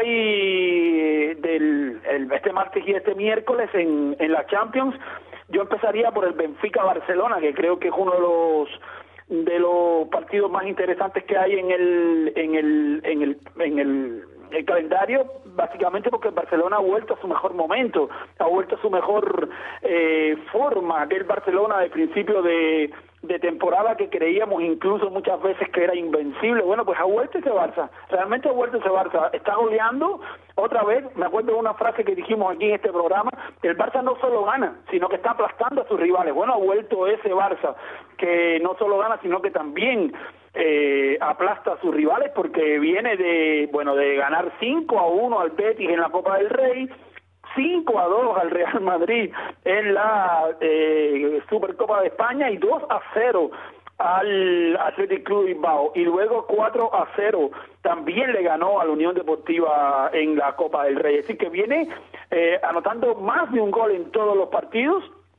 hay del el, este martes y este miércoles en, en la Champions, yo empezaría por el Benfica-Barcelona, que creo que es uno de los de los partidos más interesantes que hay en el en el en el en el, el calendario, básicamente porque el Barcelona ha vuelto a su mejor momento, ha vuelto a su mejor eh, forma, aquel Barcelona de principio de de temporada que creíamos incluso muchas veces que era invencible. Bueno, pues ha vuelto ese Barça, realmente ha vuelto ese Barça, está goleando otra vez. Me acuerdo de una frase que dijimos aquí en este programa, el Barça no solo gana, sino que está aplastando a sus rivales. Bueno, ha vuelto ese Barça que no solo gana, sino que también eh, aplasta a sus rivales, porque viene de, bueno, de ganar cinco a uno al Betis en la Copa del Rey, cinco a dos al Real Madrid en la eh, Supercopa de España y dos a cero al Athletic Club Bilbao, y luego cuatro a cero también le ganó a la Unión Deportiva en la Copa del Rey. Es decir, que viene eh, anotando más de un gol en todos los partidos,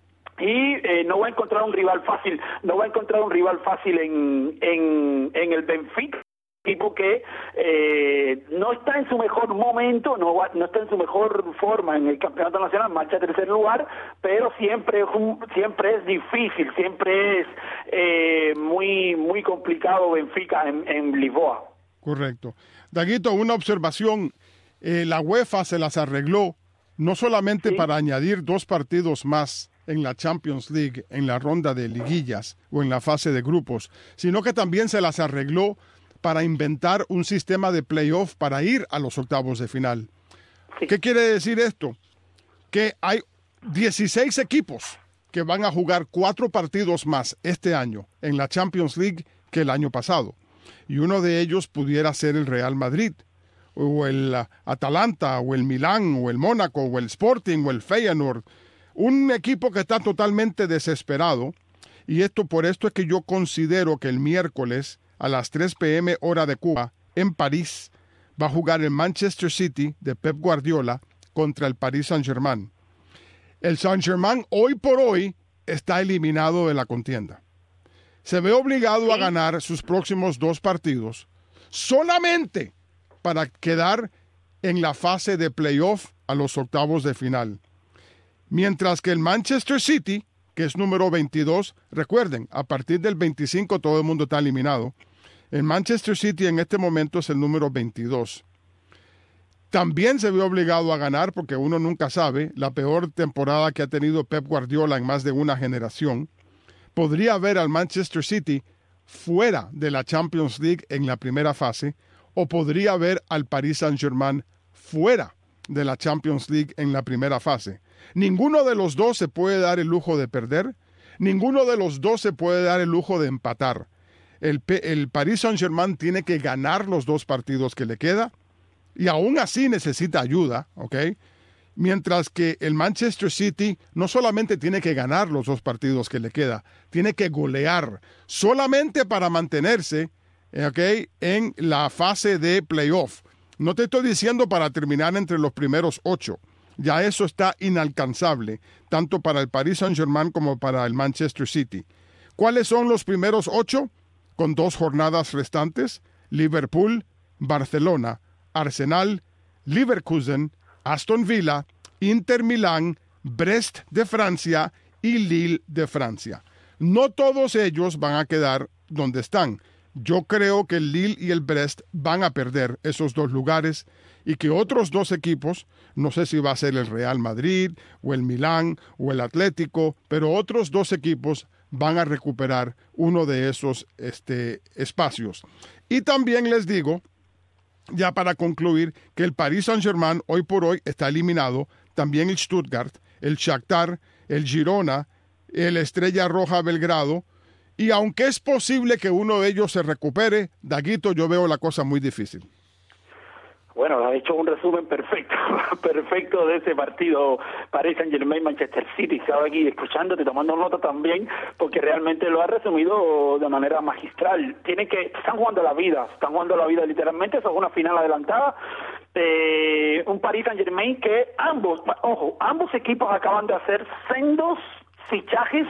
y eh, no va a encontrar un rival fácil, no va a encontrar un rival fácil en, en, en el Benfica, equipo que eh, no está en su mejor momento, no, va, no está en su mejor forma en el campeonato nacional, marcha a tercer lugar, pero siempre es un, siempre es difícil, siempre es eh, muy muy complicado Benfica en, en Lisboa. Correcto. Daguito, una observación, eh, la UEFA se las arregló no solamente ¿Sí? para añadir dos partidos más en la Champions League, en la ronda de liguillas o en la fase de grupos, sino que también se las arregló para inventar un sistema de playoff para ir a los octavos de final. Sí. ¿Qué quiere decir esto? Que hay dieciséis equipos que van a jugar cuatro partidos más este año en la Champions League que el año pasado. Y uno de ellos pudiera ser el Real Madrid, o el Atalanta, o el Milán, o el Mónaco, o el Sporting, o el Feyenoord. Un equipo que está totalmente desesperado. Y esto por esto es que yo considero que el miércoles a las tres p m hora de Cuba, en París, va a jugar el Manchester City de Pep Guardiola contra el Paris Saint-Germain. El Saint-Germain hoy por hoy está eliminado de la contienda. Se ve obligado a ganar sus próximos dos partidos solamente para quedar en la fase de playoff a los octavos de final. Mientras que el Manchester City, que es número veintidós, recuerden, a partir del veinticinco todo el mundo está eliminado. El Manchester City en este momento es el número veintidós. También se ve obligado a ganar, porque uno nunca sabe, la peor temporada que ha tenido Pep Guardiola en más de una generación. Podría ver al Manchester City fuera de la Champions League en la primera fase, o podría ver al Paris Saint-Germain fuera de la Champions League en la primera fase. Ninguno de los dos se puede dar el lujo de perder, ninguno de los dos se puede dar el lujo de empatar. El, el Paris Saint-Germain tiene que ganar los dos partidos que le queda, y aún así necesita ayuda, ¿ok? Mientras que el Manchester City no solamente tiene que ganar los dos partidos que le queda, tiene que golear solamente para mantenerse, ¿ok?, en la fase de playoff. No te estoy diciendo para terminar entre los primeros ocho. Ya eso está inalcanzable, tanto para el Paris Saint-Germain como para el Manchester City. ¿Cuáles son los primeros ocho? Con dos jornadas restantes: Liverpool, Barcelona, Arsenal, Leverkusen, Aston Villa, Inter Milán, Brest de Francia y Lille de Francia. No todos ellos van a quedar donde están. Yo creo que el Lille y el Brest van a perder esos dos lugares, y que otros dos equipos, no sé si va a ser el Real Madrid o el Milán o el Atlético, pero otros dos equipos van a recuperar uno de esos este, espacios. Y también les digo, ya para concluir, que el Paris Saint-Germain hoy por hoy está eliminado, también el Stuttgart, el Shakhtar, el Girona, el Estrella Roja Belgrado, y aunque es posible que uno de ellos se recupere, Daguito, yo veo la cosa muy difícil. Bueno, ha hecho un resumen perfecto, perfecto de ese partido Paris Saint-Germain-Manchester City. Estaba aquí escuchándote, tomando nota también, porque realmente lo ha resumido de manera magistral. Tienen que, están jugando la vida, están jugando la vida literalmente, eso es una final adelantada. Eh, un Paris Saint-Germain que ambos, ojo, ambos equipos acaban de hacer sendos fichajes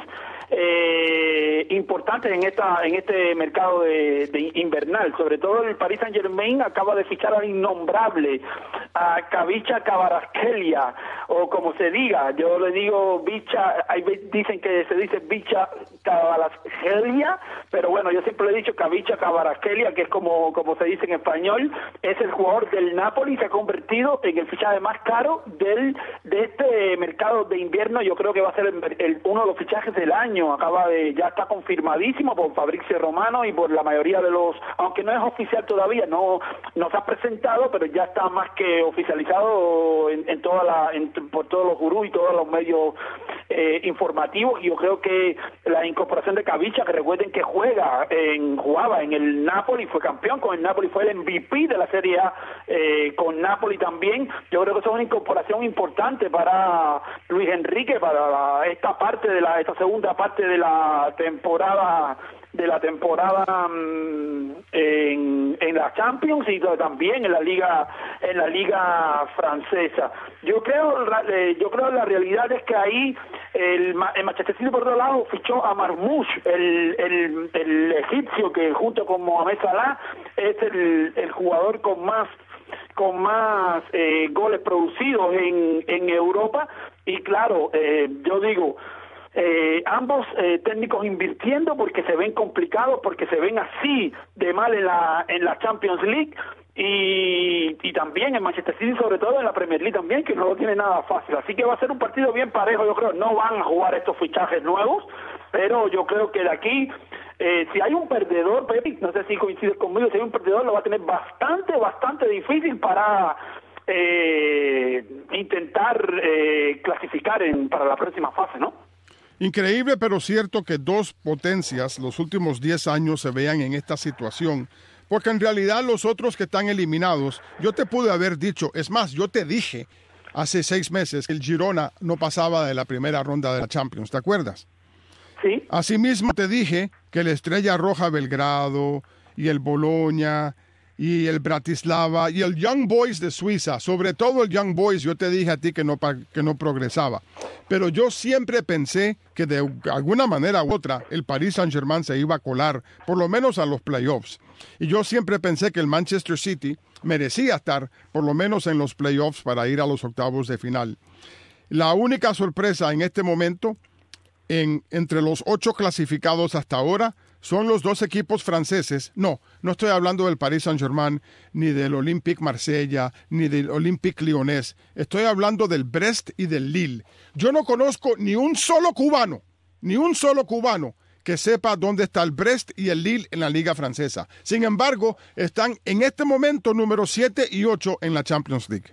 eh, importantes en esta en este mercado de, de invernal. Sobre todo el Paris Saint-Germain acaba de fichar al innombrable, a Kavicha Kvaratskhelia, o como se diga, yo le digo Bicha, hay dicen que se dice Bicha Kvaratskhelia, pero bueno, yo siempre le he dicho Kavicha Kvaratskhelia, que es como como se dice en español. Es el jugador del Napoli, se ha convertido en el fichaje más caro del de este mercado de invierno. Yo creo que va a ser el, el, uno de los fichajes del año. Acaba de, ya está confirmadísimo por Fabrizio Romano y por la mayoría de los, aunque no es oficial todavía, no, no se ha presentado, pero ya está más que oficializado en, en toda la, en, por todos los gurús y todos los medios eh, informativos. Y yo creo que la incorporación de Kavicha, que recuerden que juega, en, jugaba en el Napoli, fue campeón con el Napoli, fue el M V P de la Serie A eh, con Napoli también. Yo creo que eso es una incorporación importante para Luis Enrique, para la, esta parte de la, esta segunda parte de la temporada de la temporada um, en, en la Champions y también en la liga en la liga francesa. Yo creo eh, yo creo la realidad es que ahí el, el Manchester City por otro lado fichó a Marmoush, el, el, el egipcio, que junto con Mohamed Salah es el, el jugador con más con más eh, goles producidos en, en Europa. Y claro, eh, yo digo, Eh, ambos eh, técnicos invirtiendo porque se ven complicados, porque se ven así de mal en la en la Champions League y, y también en Manchester City, sobre todo en la Premier League también, que no lo tiene nada fácil. Así que va a ser un partido bien parejo, yo creo. No van a jugar estos fichajes nuevos, pero yo creo que de aquí, eh, si hay un perdedor, Pepe, no sé si coincides conmigo, si hay un perdedor lo va a tener bastante, bastante difícil para eh, intentar eh, clasificar en, para la próxima fase, ¿no? Increíble, pero cierto que dos potencias los últimos diez años se vean en esta situación, porque en realidad los otros que están eliminados, yo te pude haber dicho, es más, yo te dije hace seis meses que el Girona no pasaba de la primera ronda de la Champions, ¿te acuerdas? Sí. Asimismo te dije que la Estrella Roja Belgrado y el Bologna y el Bratislava y el Young Boys de Suiza, sobre todo el Young Boys, yo te dije a ti que no, que no progresaba. Pero yo siempre pensé que de alguna manera u otra el Paris Saint-Germain se iba a colar, por lo menos a los playoffs. Y yo siempre pensé que el Manchester City merecía estar por lo menos en los playoffs para ir a los octavos de final. La única sorpresa en este momento, en, entre los ocho clasificados hasta ahora, son los dos equipos franceses. No, no estoy hablando del Paris Saint-Germain, ni del Olympique Marsella, ni del Olympique Lyonnais. Estoy hablando del Brest y del Lille. Yo no conozco ni un solo cubano, ni un solo cubano que sepa dónde está el Brest y el Lille en la Liga Francesa. Sin embargo, están en este momento número siete y ocho en la Champions League.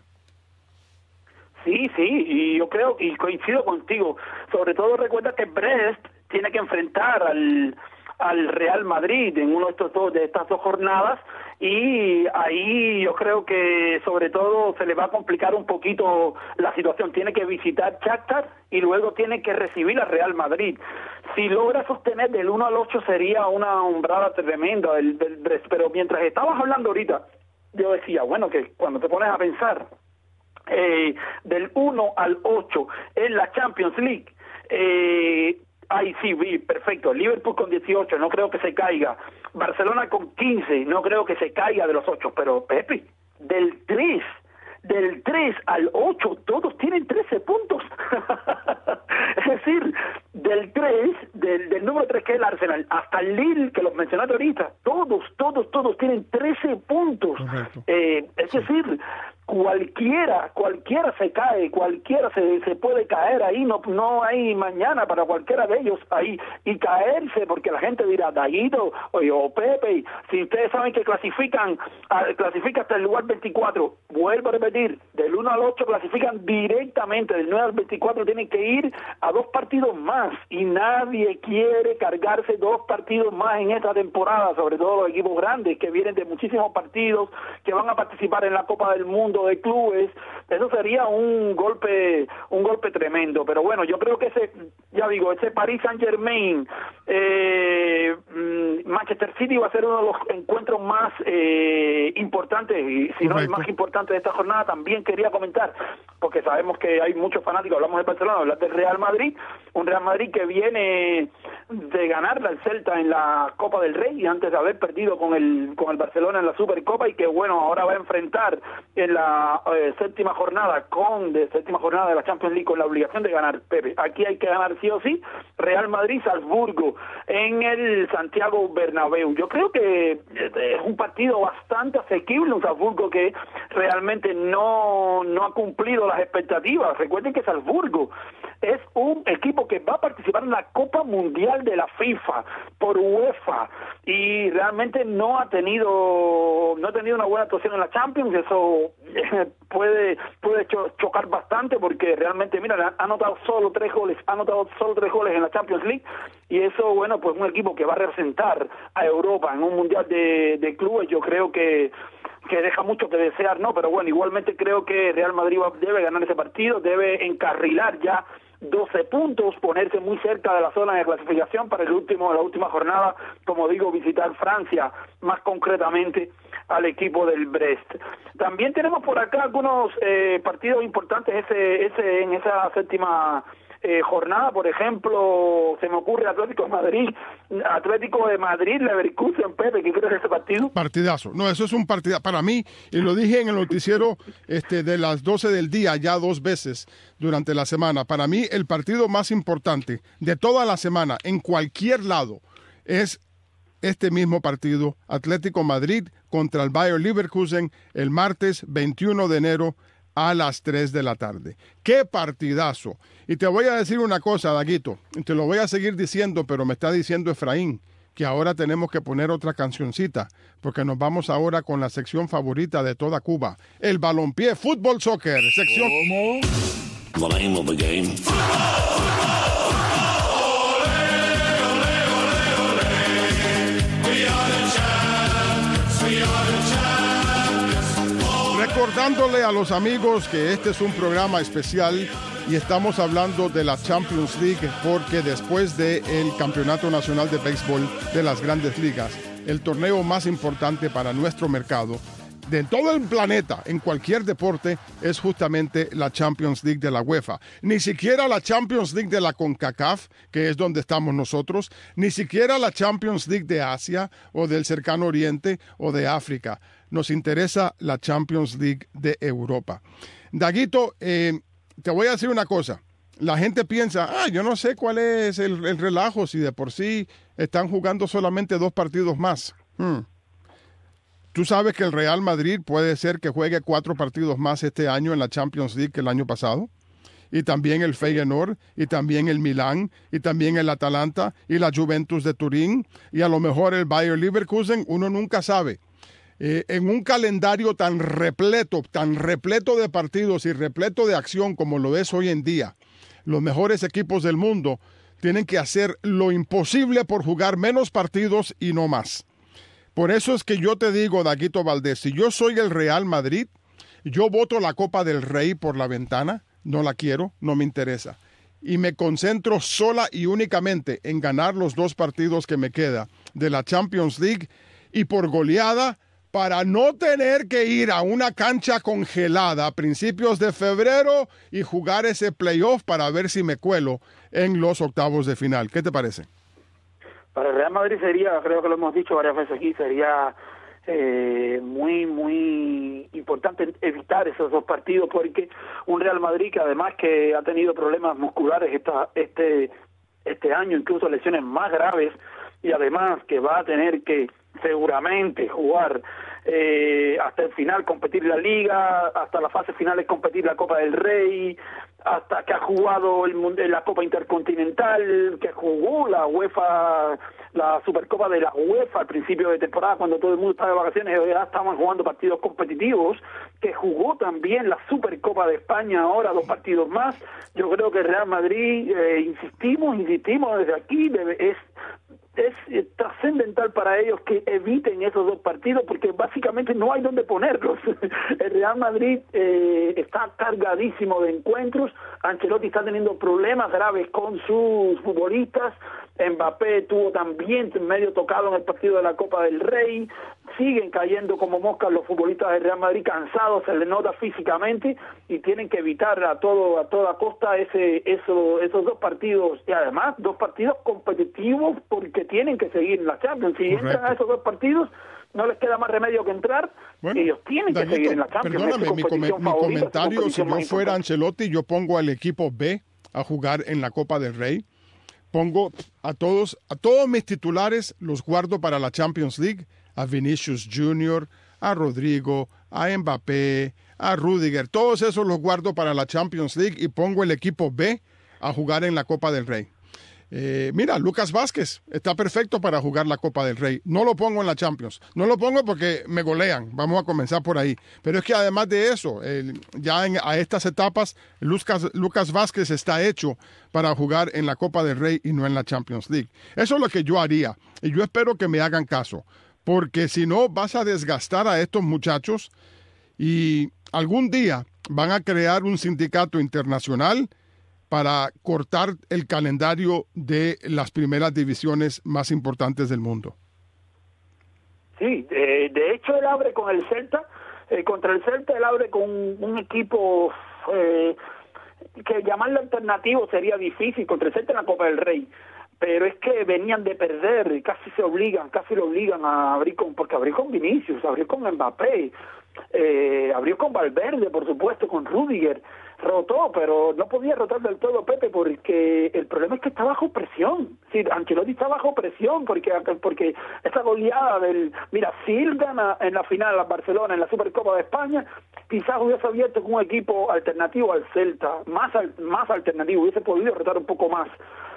Sí, sí, y yo creo, y coincido contigo. Sobre todo recuerda que Brest tiene que enfrentar al... al Real Madrid en uno de estos dos, de estas dos jornadas, y ahí yo creo que sobre todo se le va a complicar un poquito la situación. Tiene que visitar Shakhtar y luego tiene que recibir al Real Madrid. Si logra sostener del uno al ocho sería una hombrada tremenda del, del Brest, pero mientras estabas hablando ahorita, yo decía, bueno, que cuando te pones a pensar eh, del uno al ocho en la Champions League, eh, Ay, sí, vi, perfecto. Liverpool con dieciocho, no creo que se caiga. Barcelona con quince, no creo que se caiga de los ocho. Pero, Pepe, del tres, del tres al ocho, todos tienen trece puntos. Es decir, del tres, del, del número tres, que es el Arsenal, hasta el Lille, que los mencionaste ahorita, todos, todos, todos tienen trece puntos. Eh, es sí. decir, cualquiera, cualquiera se cae, cualquiera se, se puede caer ahí, no no hay mañana para cualquiera de ellos ahí, y caerse, porque la gente dirá, Dayito o, o Pepe, si ustedes saben que clasifican, a, clasifica hasta el lugar veinticuatro, vuelvo a repetir, del uno al ocho clasifican directamente, del nueve al veinticuatro tienen que ir a dos partidos más, y nadie quiere cargarse dos partidos más en esta temporada, sobre todo los equipos grandes que vienen de muchísimos partidos, que van a participar en la Copa del Mundo de clubes. Eso sería un golpe un golpe tremendo, pero bueno, yo creo que ese, ya digo, ese Paris Saint-Germain, eh, Manchester City va a ser uno de los encuentros más eh, importantes, y si no el más importante de esta jornada. También quería comentar, porque sabemos que hay muchos fanáticos, hablamos de Barcelona, hablar del Real Madrid, un Real Madrid que viene de ganarle al Celta en la Copa del Rey, y antes de haber perdido con el con el Barcelona en la Supercopa, y que bueno, ahora va a enfrentar en la eh, séptima jornada con de séptima jornada de la Champions League con la obligación de ganar. Pepe, aquí hay que ganar sí o sí. Real Madrid Salzburgo en el Santiago Bernabéu. Yo creo que es un partido bastante asequible, un Salzburgo que realmente no no ha cumplido las expectativas. Recuerden que Salzburgo es un equipo que va a participar en la Copa Mundial de la FIFA por UEFA, y realmente no ha tenido no ha tenido una buena actuación en la Champions. Eso eh, puede puede cho chocar bastante, porque realmente, mira, ha anotado solo tres goles, ha anotado solo tres goles en la Champions League, y eso, bueno, pues un equipo que va a representar a Europa en un Mundial de, de clubes, yo creo que que deja mucho que desear, ¿no? Pero bueno, igualmente creo que Real Madrid debe ganar ese partido, debe encarrilar ya doce puntos, ponerse muy cerca de la zona de clasificación para el último la última jornada, como digo, visitar Francia, más concretamente al equipo del Brest. También tenemos por acá algunos eh, partidos importantes ese ese en esa séptima Eh, jornada. Por ejemplo, se me ocurre Atlético de Madrid, Atlético de Madrid, Leverkusen. Pepe, ¿qué crees de ese partido? Partidazo. No, eso es un partidazo. Para mí, y lo dije en el noticiero este, de las doce del día, ya dos veces durante la semana, para mí el partido más importante de toda la semana, en cualquier lado, es este mismo partido, Atlético Madrid contra el Bayer Leverkusen, el martes veintiuno de enero, a las tres de la tarde. ¡Qué partidazo! Y te voy a decir una cosa, Daguito, te lo voy a seguir diciendo, pero me está diciendo Efraín que ahora tenemos que poner otra cancioncita, porque nos vamos ahora con la sección favorita de toda Cuba, el balompié, fútbol, soccer, sección... ¿Cómo? The name of the game. Recordándole a los amigos que este es un programa especial y estamos hablando de la Champions League, porque después del Campeonato Nacional de Béisbol de las Grandes Ligas, el torneo más importante para nuestro mercado, de todo el planeta, en cualquier deporte, es justamente la Champions League de la UEFA. Ni siquiera la Champions League de la CONCACAF, que es donde estamos nosotros, ni siquiera la Champions League de Asia o del Cercano Oriente o de África. Nos interesa la Champions League de Europa. Daguito, eh, te voy a decir una cosa. La gente piensa, ah, yo no sé cuál es el, el relajo, si de por sí están jugando solamente dos partidos más. Hmm. Tú sabes que el Real Madrid puede ser que juegue cuatro partidos más este año en la Champions League que el año pasado. Y también el Feyenoord, y también el Milán, y también el Atalanta, y la Juventus de Turín, y a lo mejor el Bayer Leverkusen, uno nunca sabe. Eh, en un calendario tan repleto, tan repleto de partidos y repleto de acción como lo es hoy en día, los mejores equipos del mundo tienen que hacer lo imposible por jugar menos partidos y no más. Por eso es que yo te digo, Daguito Valdés, si yo soy el Real Madrid, yo boto la Copa del Rey por la ventana, no la quiero, no me interesa. Y me concentro sola y únicamente en ganar los dos partidos que me queda de la Champions League, y por goleada, para no tener que ir a una cancha congelada a principios de febrero y jugar ese playoff para ver si me cuelo en los octavos de final. ¿Qué te parece? Para el Real Madrid sería, creo que lo hemos dicho varias veces aquí, sería eh, muy, muy importante evitar esos dos partidos, porque un Real Madrid que además que ha tenido problemas musculares esta, este, este año, incluso lesiones más graves, y además que va a tener que seguramente jugar eh, hasta el final, competir la Liga, hasta la fase final es competir la Copa del Rey, hasta que ha jugado el, la Copa Intercontinental, que jugó la UEFA la Supercopa de la UEFA al principio de temporada, cuando todo el mundo estaba de vacaciones, ya estaban jugando partidos competitivos, que jugó también la Supercopa de España ahora, dos partidos más. Yo creo que Real Madrid, eh, insistimos, insistimos desde aquí, debe, es es eh, trascendental para ellos que eviten esos dos partidos, porque básicamente no hay donde ponerlos. El Real Madrid eh, está cargadísimo de encuentros. Ancelotti está teniendo problemas graves con sus futbolistas. Mbappé tuvo también medio tocado en el partido de la Copa del Rey. Siguen cayendo como moscas los futbolistas del Real Madrid, cansados, se les nota físicamente, y tienen que evitar a todo a toda costa ese eso, esos dos partidos, y además dos partidos competitivos, porque tienen que seguir en la Champions. Si Correcto. Entran a esos dos partidos, no les queda más remedio que entrar. Bueno, ellos tienen Daguito, que seguir en la Champions. Perdóname, mi, come, mi comentario, si yo fuera Ancelotti, yo pongo al equipo B a jugar en la Copa del Rey. Pongo a todos, a todos mis titulares, los guardo para la Champions League, a Vinicius Junior, a Rodrigo, a Mbappé, a Rudiger, todos esos los guardo para la Champions League y pongo el equipo B a jugar en la Copa del Rey. Eh, mira, Lucas Vázquez está perfecto para jugar la Copa del Rey. No lo pongo en la Champions. No lo pongo porque me golean. Vamos a comenzar por ahí. Pero es que además de eso, eh, ya en, a estas etapas, Lucas, Lucas Vázquez está hecho para jugar en la Copa del Rey y no en la Champions League. Eso es lo que yo haría. Y yo espero que me hagan caso. Porque si no, vas a desgastar a estos muchachos y algún día van a crear un sindicato internacional para cortar el calendario de las primeras divisiones más importantes del mundo. Sí, de, de hecho él abre con el Celta, eh, contra el Celta él abre con un, un equipo eh, que llamarlo alternativo sería difícil, contra el Celta en la Copa del Rey, pero es que venían de perder, casi se obligan, casi lo obligan a abrir con, porque abrió con Vinicius, abrió con Mbappé, eh, abrió con Valverde, por supuesto, con Rudiger, rotó, pero no podía rotar del todo Pepe, porque el problema es que está bajo presión. Sí, Ancelotti está bajo presión, porque porque esa goleada del... Mira, si él gana en la final a Barcelona, en la Supercopa de España, quizás hubiese abierto con un equipo alternativo al Celta, más, al, más alternativo, hubiese podido rotar un poco más.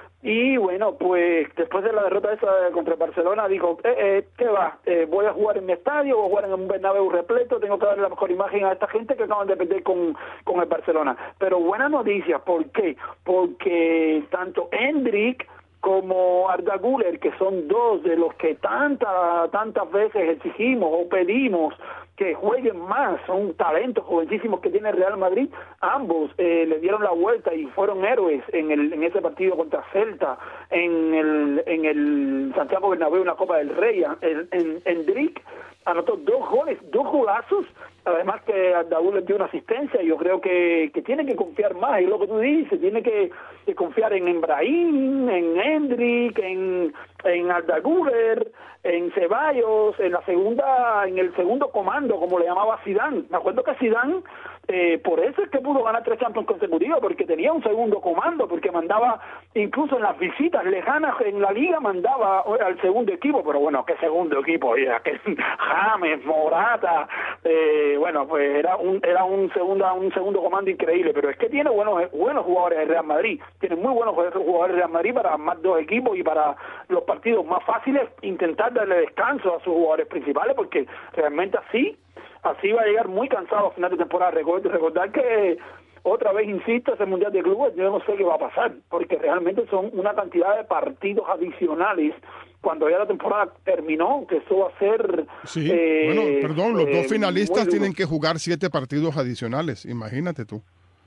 Y bueno, pues después de la derrota esa contra Barcelona, dijo, eh, eh, ¿qué va? Eh, ¿Voy a jugar en mi estadio? ¿Voy a jugar en un Bernabéu repleto? Tengo que darle la mejor imagen a esta gente que acaban de perder con, con el Barcelona. Pero buena noticia, ¿por qué? Porque tanto Endrick como Arda Güler, que son dos de los que tanta, tantas veces exigimos o pedimos que jueguen más, son talentos jovencísimos que tiene el Real Madrid, ambos eh, le dieron la vuelta y fueron héroes en el en ese partido contra Celta, en el en el Santiago Bernabéu, en la Copa del Rey. En, en, Endrick anotó dos goles, dos golazos, además que Arda Güler dio una asistencia. Yo creo que, que tiene que confiar más, es lo que tú dices, tiene que, que confiar en Embrahim, en Endrick, en, en Arda Güler, en Ceballos, en la segunda, en el segundo comando, como le llamaba Zidane. Me acuerdo que Zidane, eh, por eso es que pudo ganar tres Champions consecutivos, porque tenía un segundo comando, porque mandaba, incluso en las visitas lejanas en la liga, mandaba al segundo equipo. Pero bueno, ¿qué segundo equipo? Ya, que James, Morata, eh, bueno, pues era un era un segundo un segundo comando increíble. Pero es que tiene buenos buenos jugadores el Real Madrid, tiene muy buenos jugadores el Real Madrid para más dos equipos, y para los partidos más fáciles intentar darle descanso a sus jugadores principales, porque realmente así así va a llegar muy cansado a final de temporada. Recordar, recordar que otra vez, insisto, ese Mundial de Clubes, yo no sé qué va a pasar, porque realmente son una cantidad de partidos adicionales cuando ya la temporada terminó, que eso va a ser... Sí, eh, bueno, perdón, los eh, dos finalistas tienen que jugar siete partidos adicionales, imagínate tú,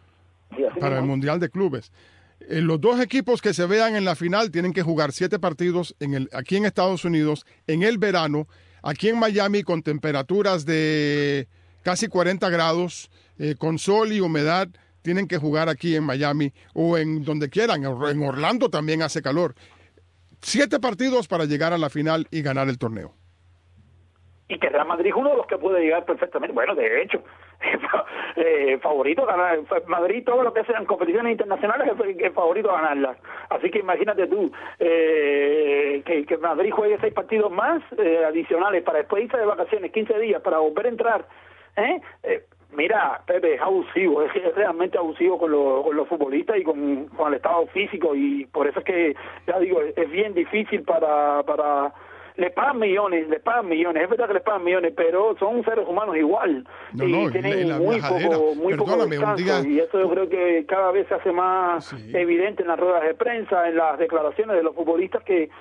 sí, para el mismo. Mundial de Clubes. Eh, los dos equipos que se vean en la final tienen que jugar siete partidos en el, aquí en Estados Unidos, en el verano, aquí en Miami, con temperaturas de casi cuarenta grados, eh, con sol y humedad. Tienen que jugar aquí en Miami o en donde quieran. En Orlando también hace calor. Siete partidos para llegar a la final y ganar el torneo. Y que Real Madrid es uno de los que puede llegar perfectamente. Bueno, de hecho, eh, favorito a ganar. Madrid, todo lo que sean competiciones internacionales, es el favorito a ganarlas. Así que imagínate tú, eh, que, que Madrid juegue seis partidos más eh, adicionales para después irse de vacaciones, quince días, para volver a entrar. ¿eh? eh Mira, Pepe, es abusivo, es, es realmente abusivo con, lo, con los futbolistas y con, con el estado físico, y por eso es que, ya digo, es, es bien difícil para... para le pagan millones, le pagan millones, es verdad que le pagan millones, pero son seres humanos igual, no, y no, tienen y la muy viajadera, poco, muy poco descanso, día... y eso yo creo que cada vez se hace más sí. evidente en las ruedas de prensa, en las declaraciones de los futbolistas que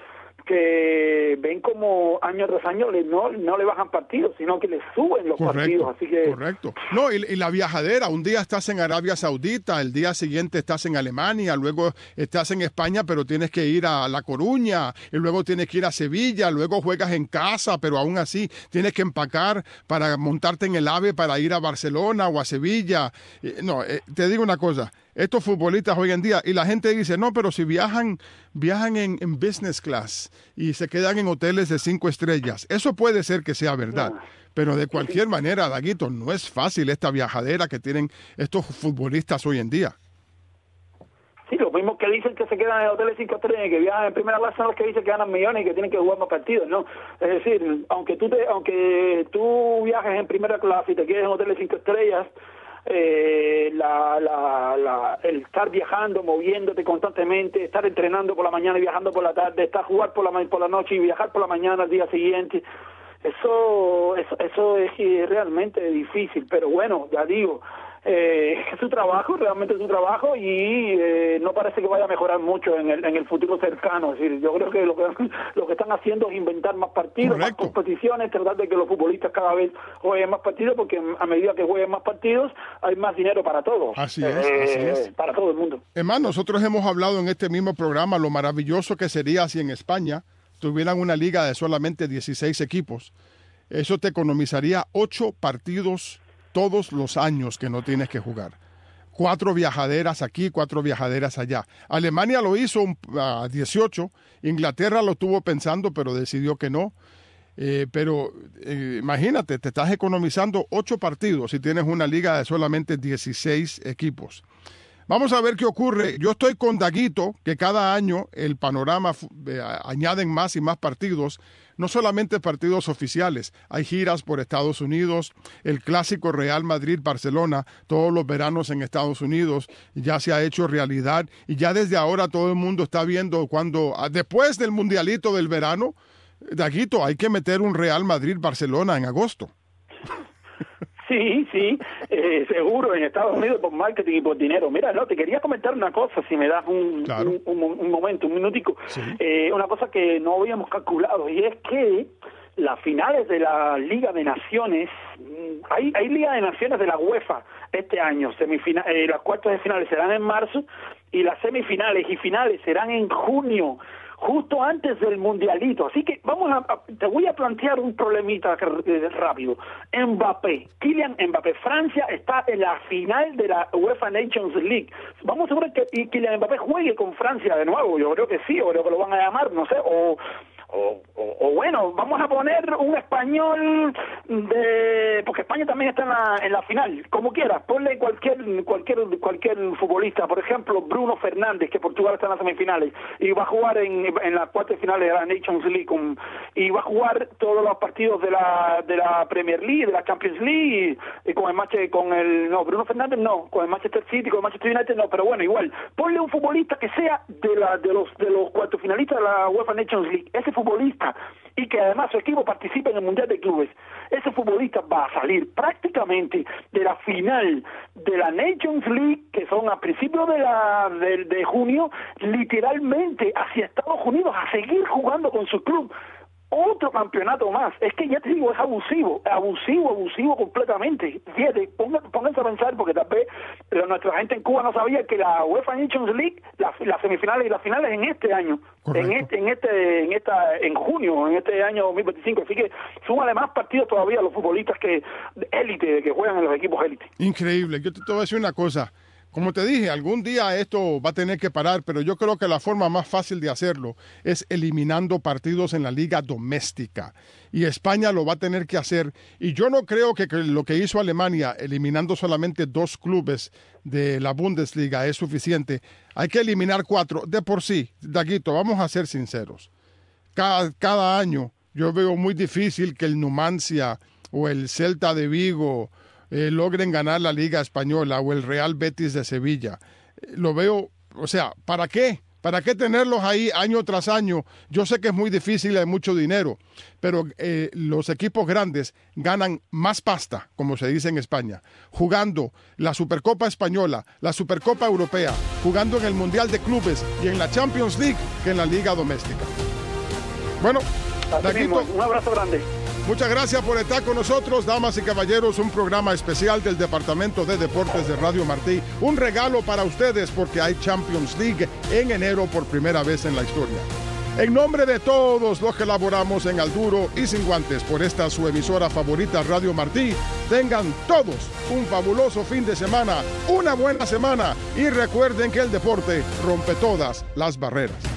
que ven como año tras año le, no, no le bajan partidos, sino que le suben los correcto, partidos. Así que... Correcto. No, y, y la viajadera, un día estás en Arabia Saudita, el día siguiente estás en Alemania, luego estás en España, pero tienes que ir a La Coruña, y luego tienes que ir a Sevilla, luego juegas en casa, pero aún así tienes que empacar para montarte en el AVE para ir a Barcelona o a Sevilla. No, eh, te digo una cosa, estos futbolistas hoy en día, y la gente dice, no, pero si viajan, viajan en, en business class y se quedan en hoteles de cinco estrellas, eso puede ser que sea verdad, no. Pero de cualquier manera, Daguito, no es fácil esta viajadera que tienen estos futbolistas hoy en día. Sí, los mismos que dicen que se quedan en hoteles cinco estrellas y que viajan en primera clase son los que dicen que ganan millones y que tienen que jugar más partidos, ¿no? Es decir, aunque tú te, aunque tú viajes en primera clase y te quedes en hoteles cinco estrellas, Eh, la, la, la, el estar viajando, moviéndote constantemente, estar entrenando por la mañana y viajando por la tarde, estar jugar por la por la noche y viajar por la mañana al día siguiente, eso eso, eso es realmente difícil, pero bueno, ya digo, eh, es su trabajo, realmente es su trabajo, y eh, no parece que vaya a mejorar mucho en el en el futuro cercano. Es decir, yo creo que lo que lo que están haciendo es inventar más partidos, correcto, más competiciones, tratar de que los futbolistas cada vez jueguen más partidos, porque a medida que jueguen más partidos hay más dinero para todos. Así es, eh, así es. Para todo el mundo. Además, nosotros hemos hablado en este mismo programa lo maravilloso que sería si en España tuvieran una liga de solamente dieciséis equipos. Eso te economizaría ocho partidos todos los años que no tienes que jugar. Cuatro viajaderas aquí, cuatro viajaderas allá. Alemania lo hizo a dieciocho, Inglaterra lo estuvo pensando, pero decidió que no. Eh, pero eh, imagínate, te estás economizando ocho partidos si tienes una liga de solamente dieciséis equipos. Vamos a ver qué ocurre. Yo estoy con Daguito, que cada año el panorama eh, añaden más y más partidos, no solamente partidos oficiales, hay giras por Estados Unidos, el clásico Real Madrid-Barcelona, todos los veranos en Estados Unidos, ya se ha hecho realidad, y ya desde ahora todo el mundo está viendo cuando, después del mundialito del verano, Daguito, hay que meter un Real Madrid-Barcelona en agosto. Sí, sí, eh, seguro, en Estados Unidos por marketing y por dinero. Mira, no, te quería comentar una cosa, si me das un, claro. un, un, un momento, un minutico. Sí. Eh, una cosa que no habíamos calculado, y es que las finales de la Liga de Naciones, hay, hay Liga de Naciones de la UEFA este año, semifina, eh, las cuartos de finales serán en marzo y las semifinales y finales serán en junio, justo antes del mundialito. Así que vamos a, a te voy a plantear un problemita rápido. Mbappé, Kylian Mbappé, Francia está en la final de la UEFA Nations League. Vamos a ver que y Kylian Mbappé juegue con Francia de nuevo. Yo creo que sí, yo creo que lo van a llamar, no sé, o O, o, o bueno, vamos a poner un español de, porque España también está en la, en la final, como quieras, ponle cualquier cualquier cualquier futbolista, por ejemplo Bruno Fernández, que Portugal está en las semifinales y va a jugar en, en las cuartas finales de la Nations League, con, y va a jugar todos los partidos de la de la Premier League, de la Champions League, y, y con el match, con el no Bruno Fernández no, con el Manchester City, con el Manchester United no, pero bueno, igual, ponle un futbolista que sea de la de los de los cuartos finalistas de la UEFA Nations League, ese futbolista, y que además su equipo participe en el Mundial de Clubes, ese futbolista va a salir prácticamente de la final de la Nations League, que son a principios de la de, de junio, literalmente hacia Estados Unidos a seguir jugando con su club. Otro campeonato más. Es que ya te digo, es abusivo, abusivo, abusivo completamente. Fíjate, pónganse a pensar, porque tal vez pero nuestra gente en Cuba no sabía que la UEFA Nations League, las la semifinales y las finales en este año, Correcto. en este, en este, en esta, en junio, en este año dos mil veinticinco. Así que súmale más partidos todavía a los futbolistas que élite, que juegan en los equipos élite. Increíble. Yo te, te voy a decir una cosa. Como te dije, algún día esto va a tener que parar, pero yo creo que la forma más fácil de hacerlo es eliminando partidos en la liga doméstica. Y España lo va a tener que hacer. Y yo no creo que, que lo que hizo Alemania, eliminando solamente dos clubes de la Bundesliga, es suficiente. Hay que eliminar cuatro. De por sí, Daguito, vamos a ser sinceros. Cada, cada año yo veo muy difícil que el Numancia o el Celta de Vigo eh, logren ganar la Liga Española o el Real Betis de Sevilla. Eh, lo veo, o sea, ¿para qué? ¿Para qué tenerlos ahí año tras año? Yo sé que es muy difícil y hay mucho dinero, pero eh, los equipos grandes ganan más pasta, como se dice en España, jugando la Supercopa Española, la Supercopa Europea, jugando en el Mundial de Clubes y en la Champions League que en la Liga Doméstica. Bueno, Daquito, un abrazo grande. Muchas gracias por estar con nosotros, damas y caballeros, un programa especial del Departamento de Deportes de Radio Martí. Un regalo para ustedes porque hay Champions League en enero por primera vez en la historia. En nombre de todos los que laboramos en Al Duro y Sin Guantes por esta su emisora favorita Radio Martí, tengan todos un fabuloso fin de semana, una buena semana y recuerden que el deporte rompe todas las barreras.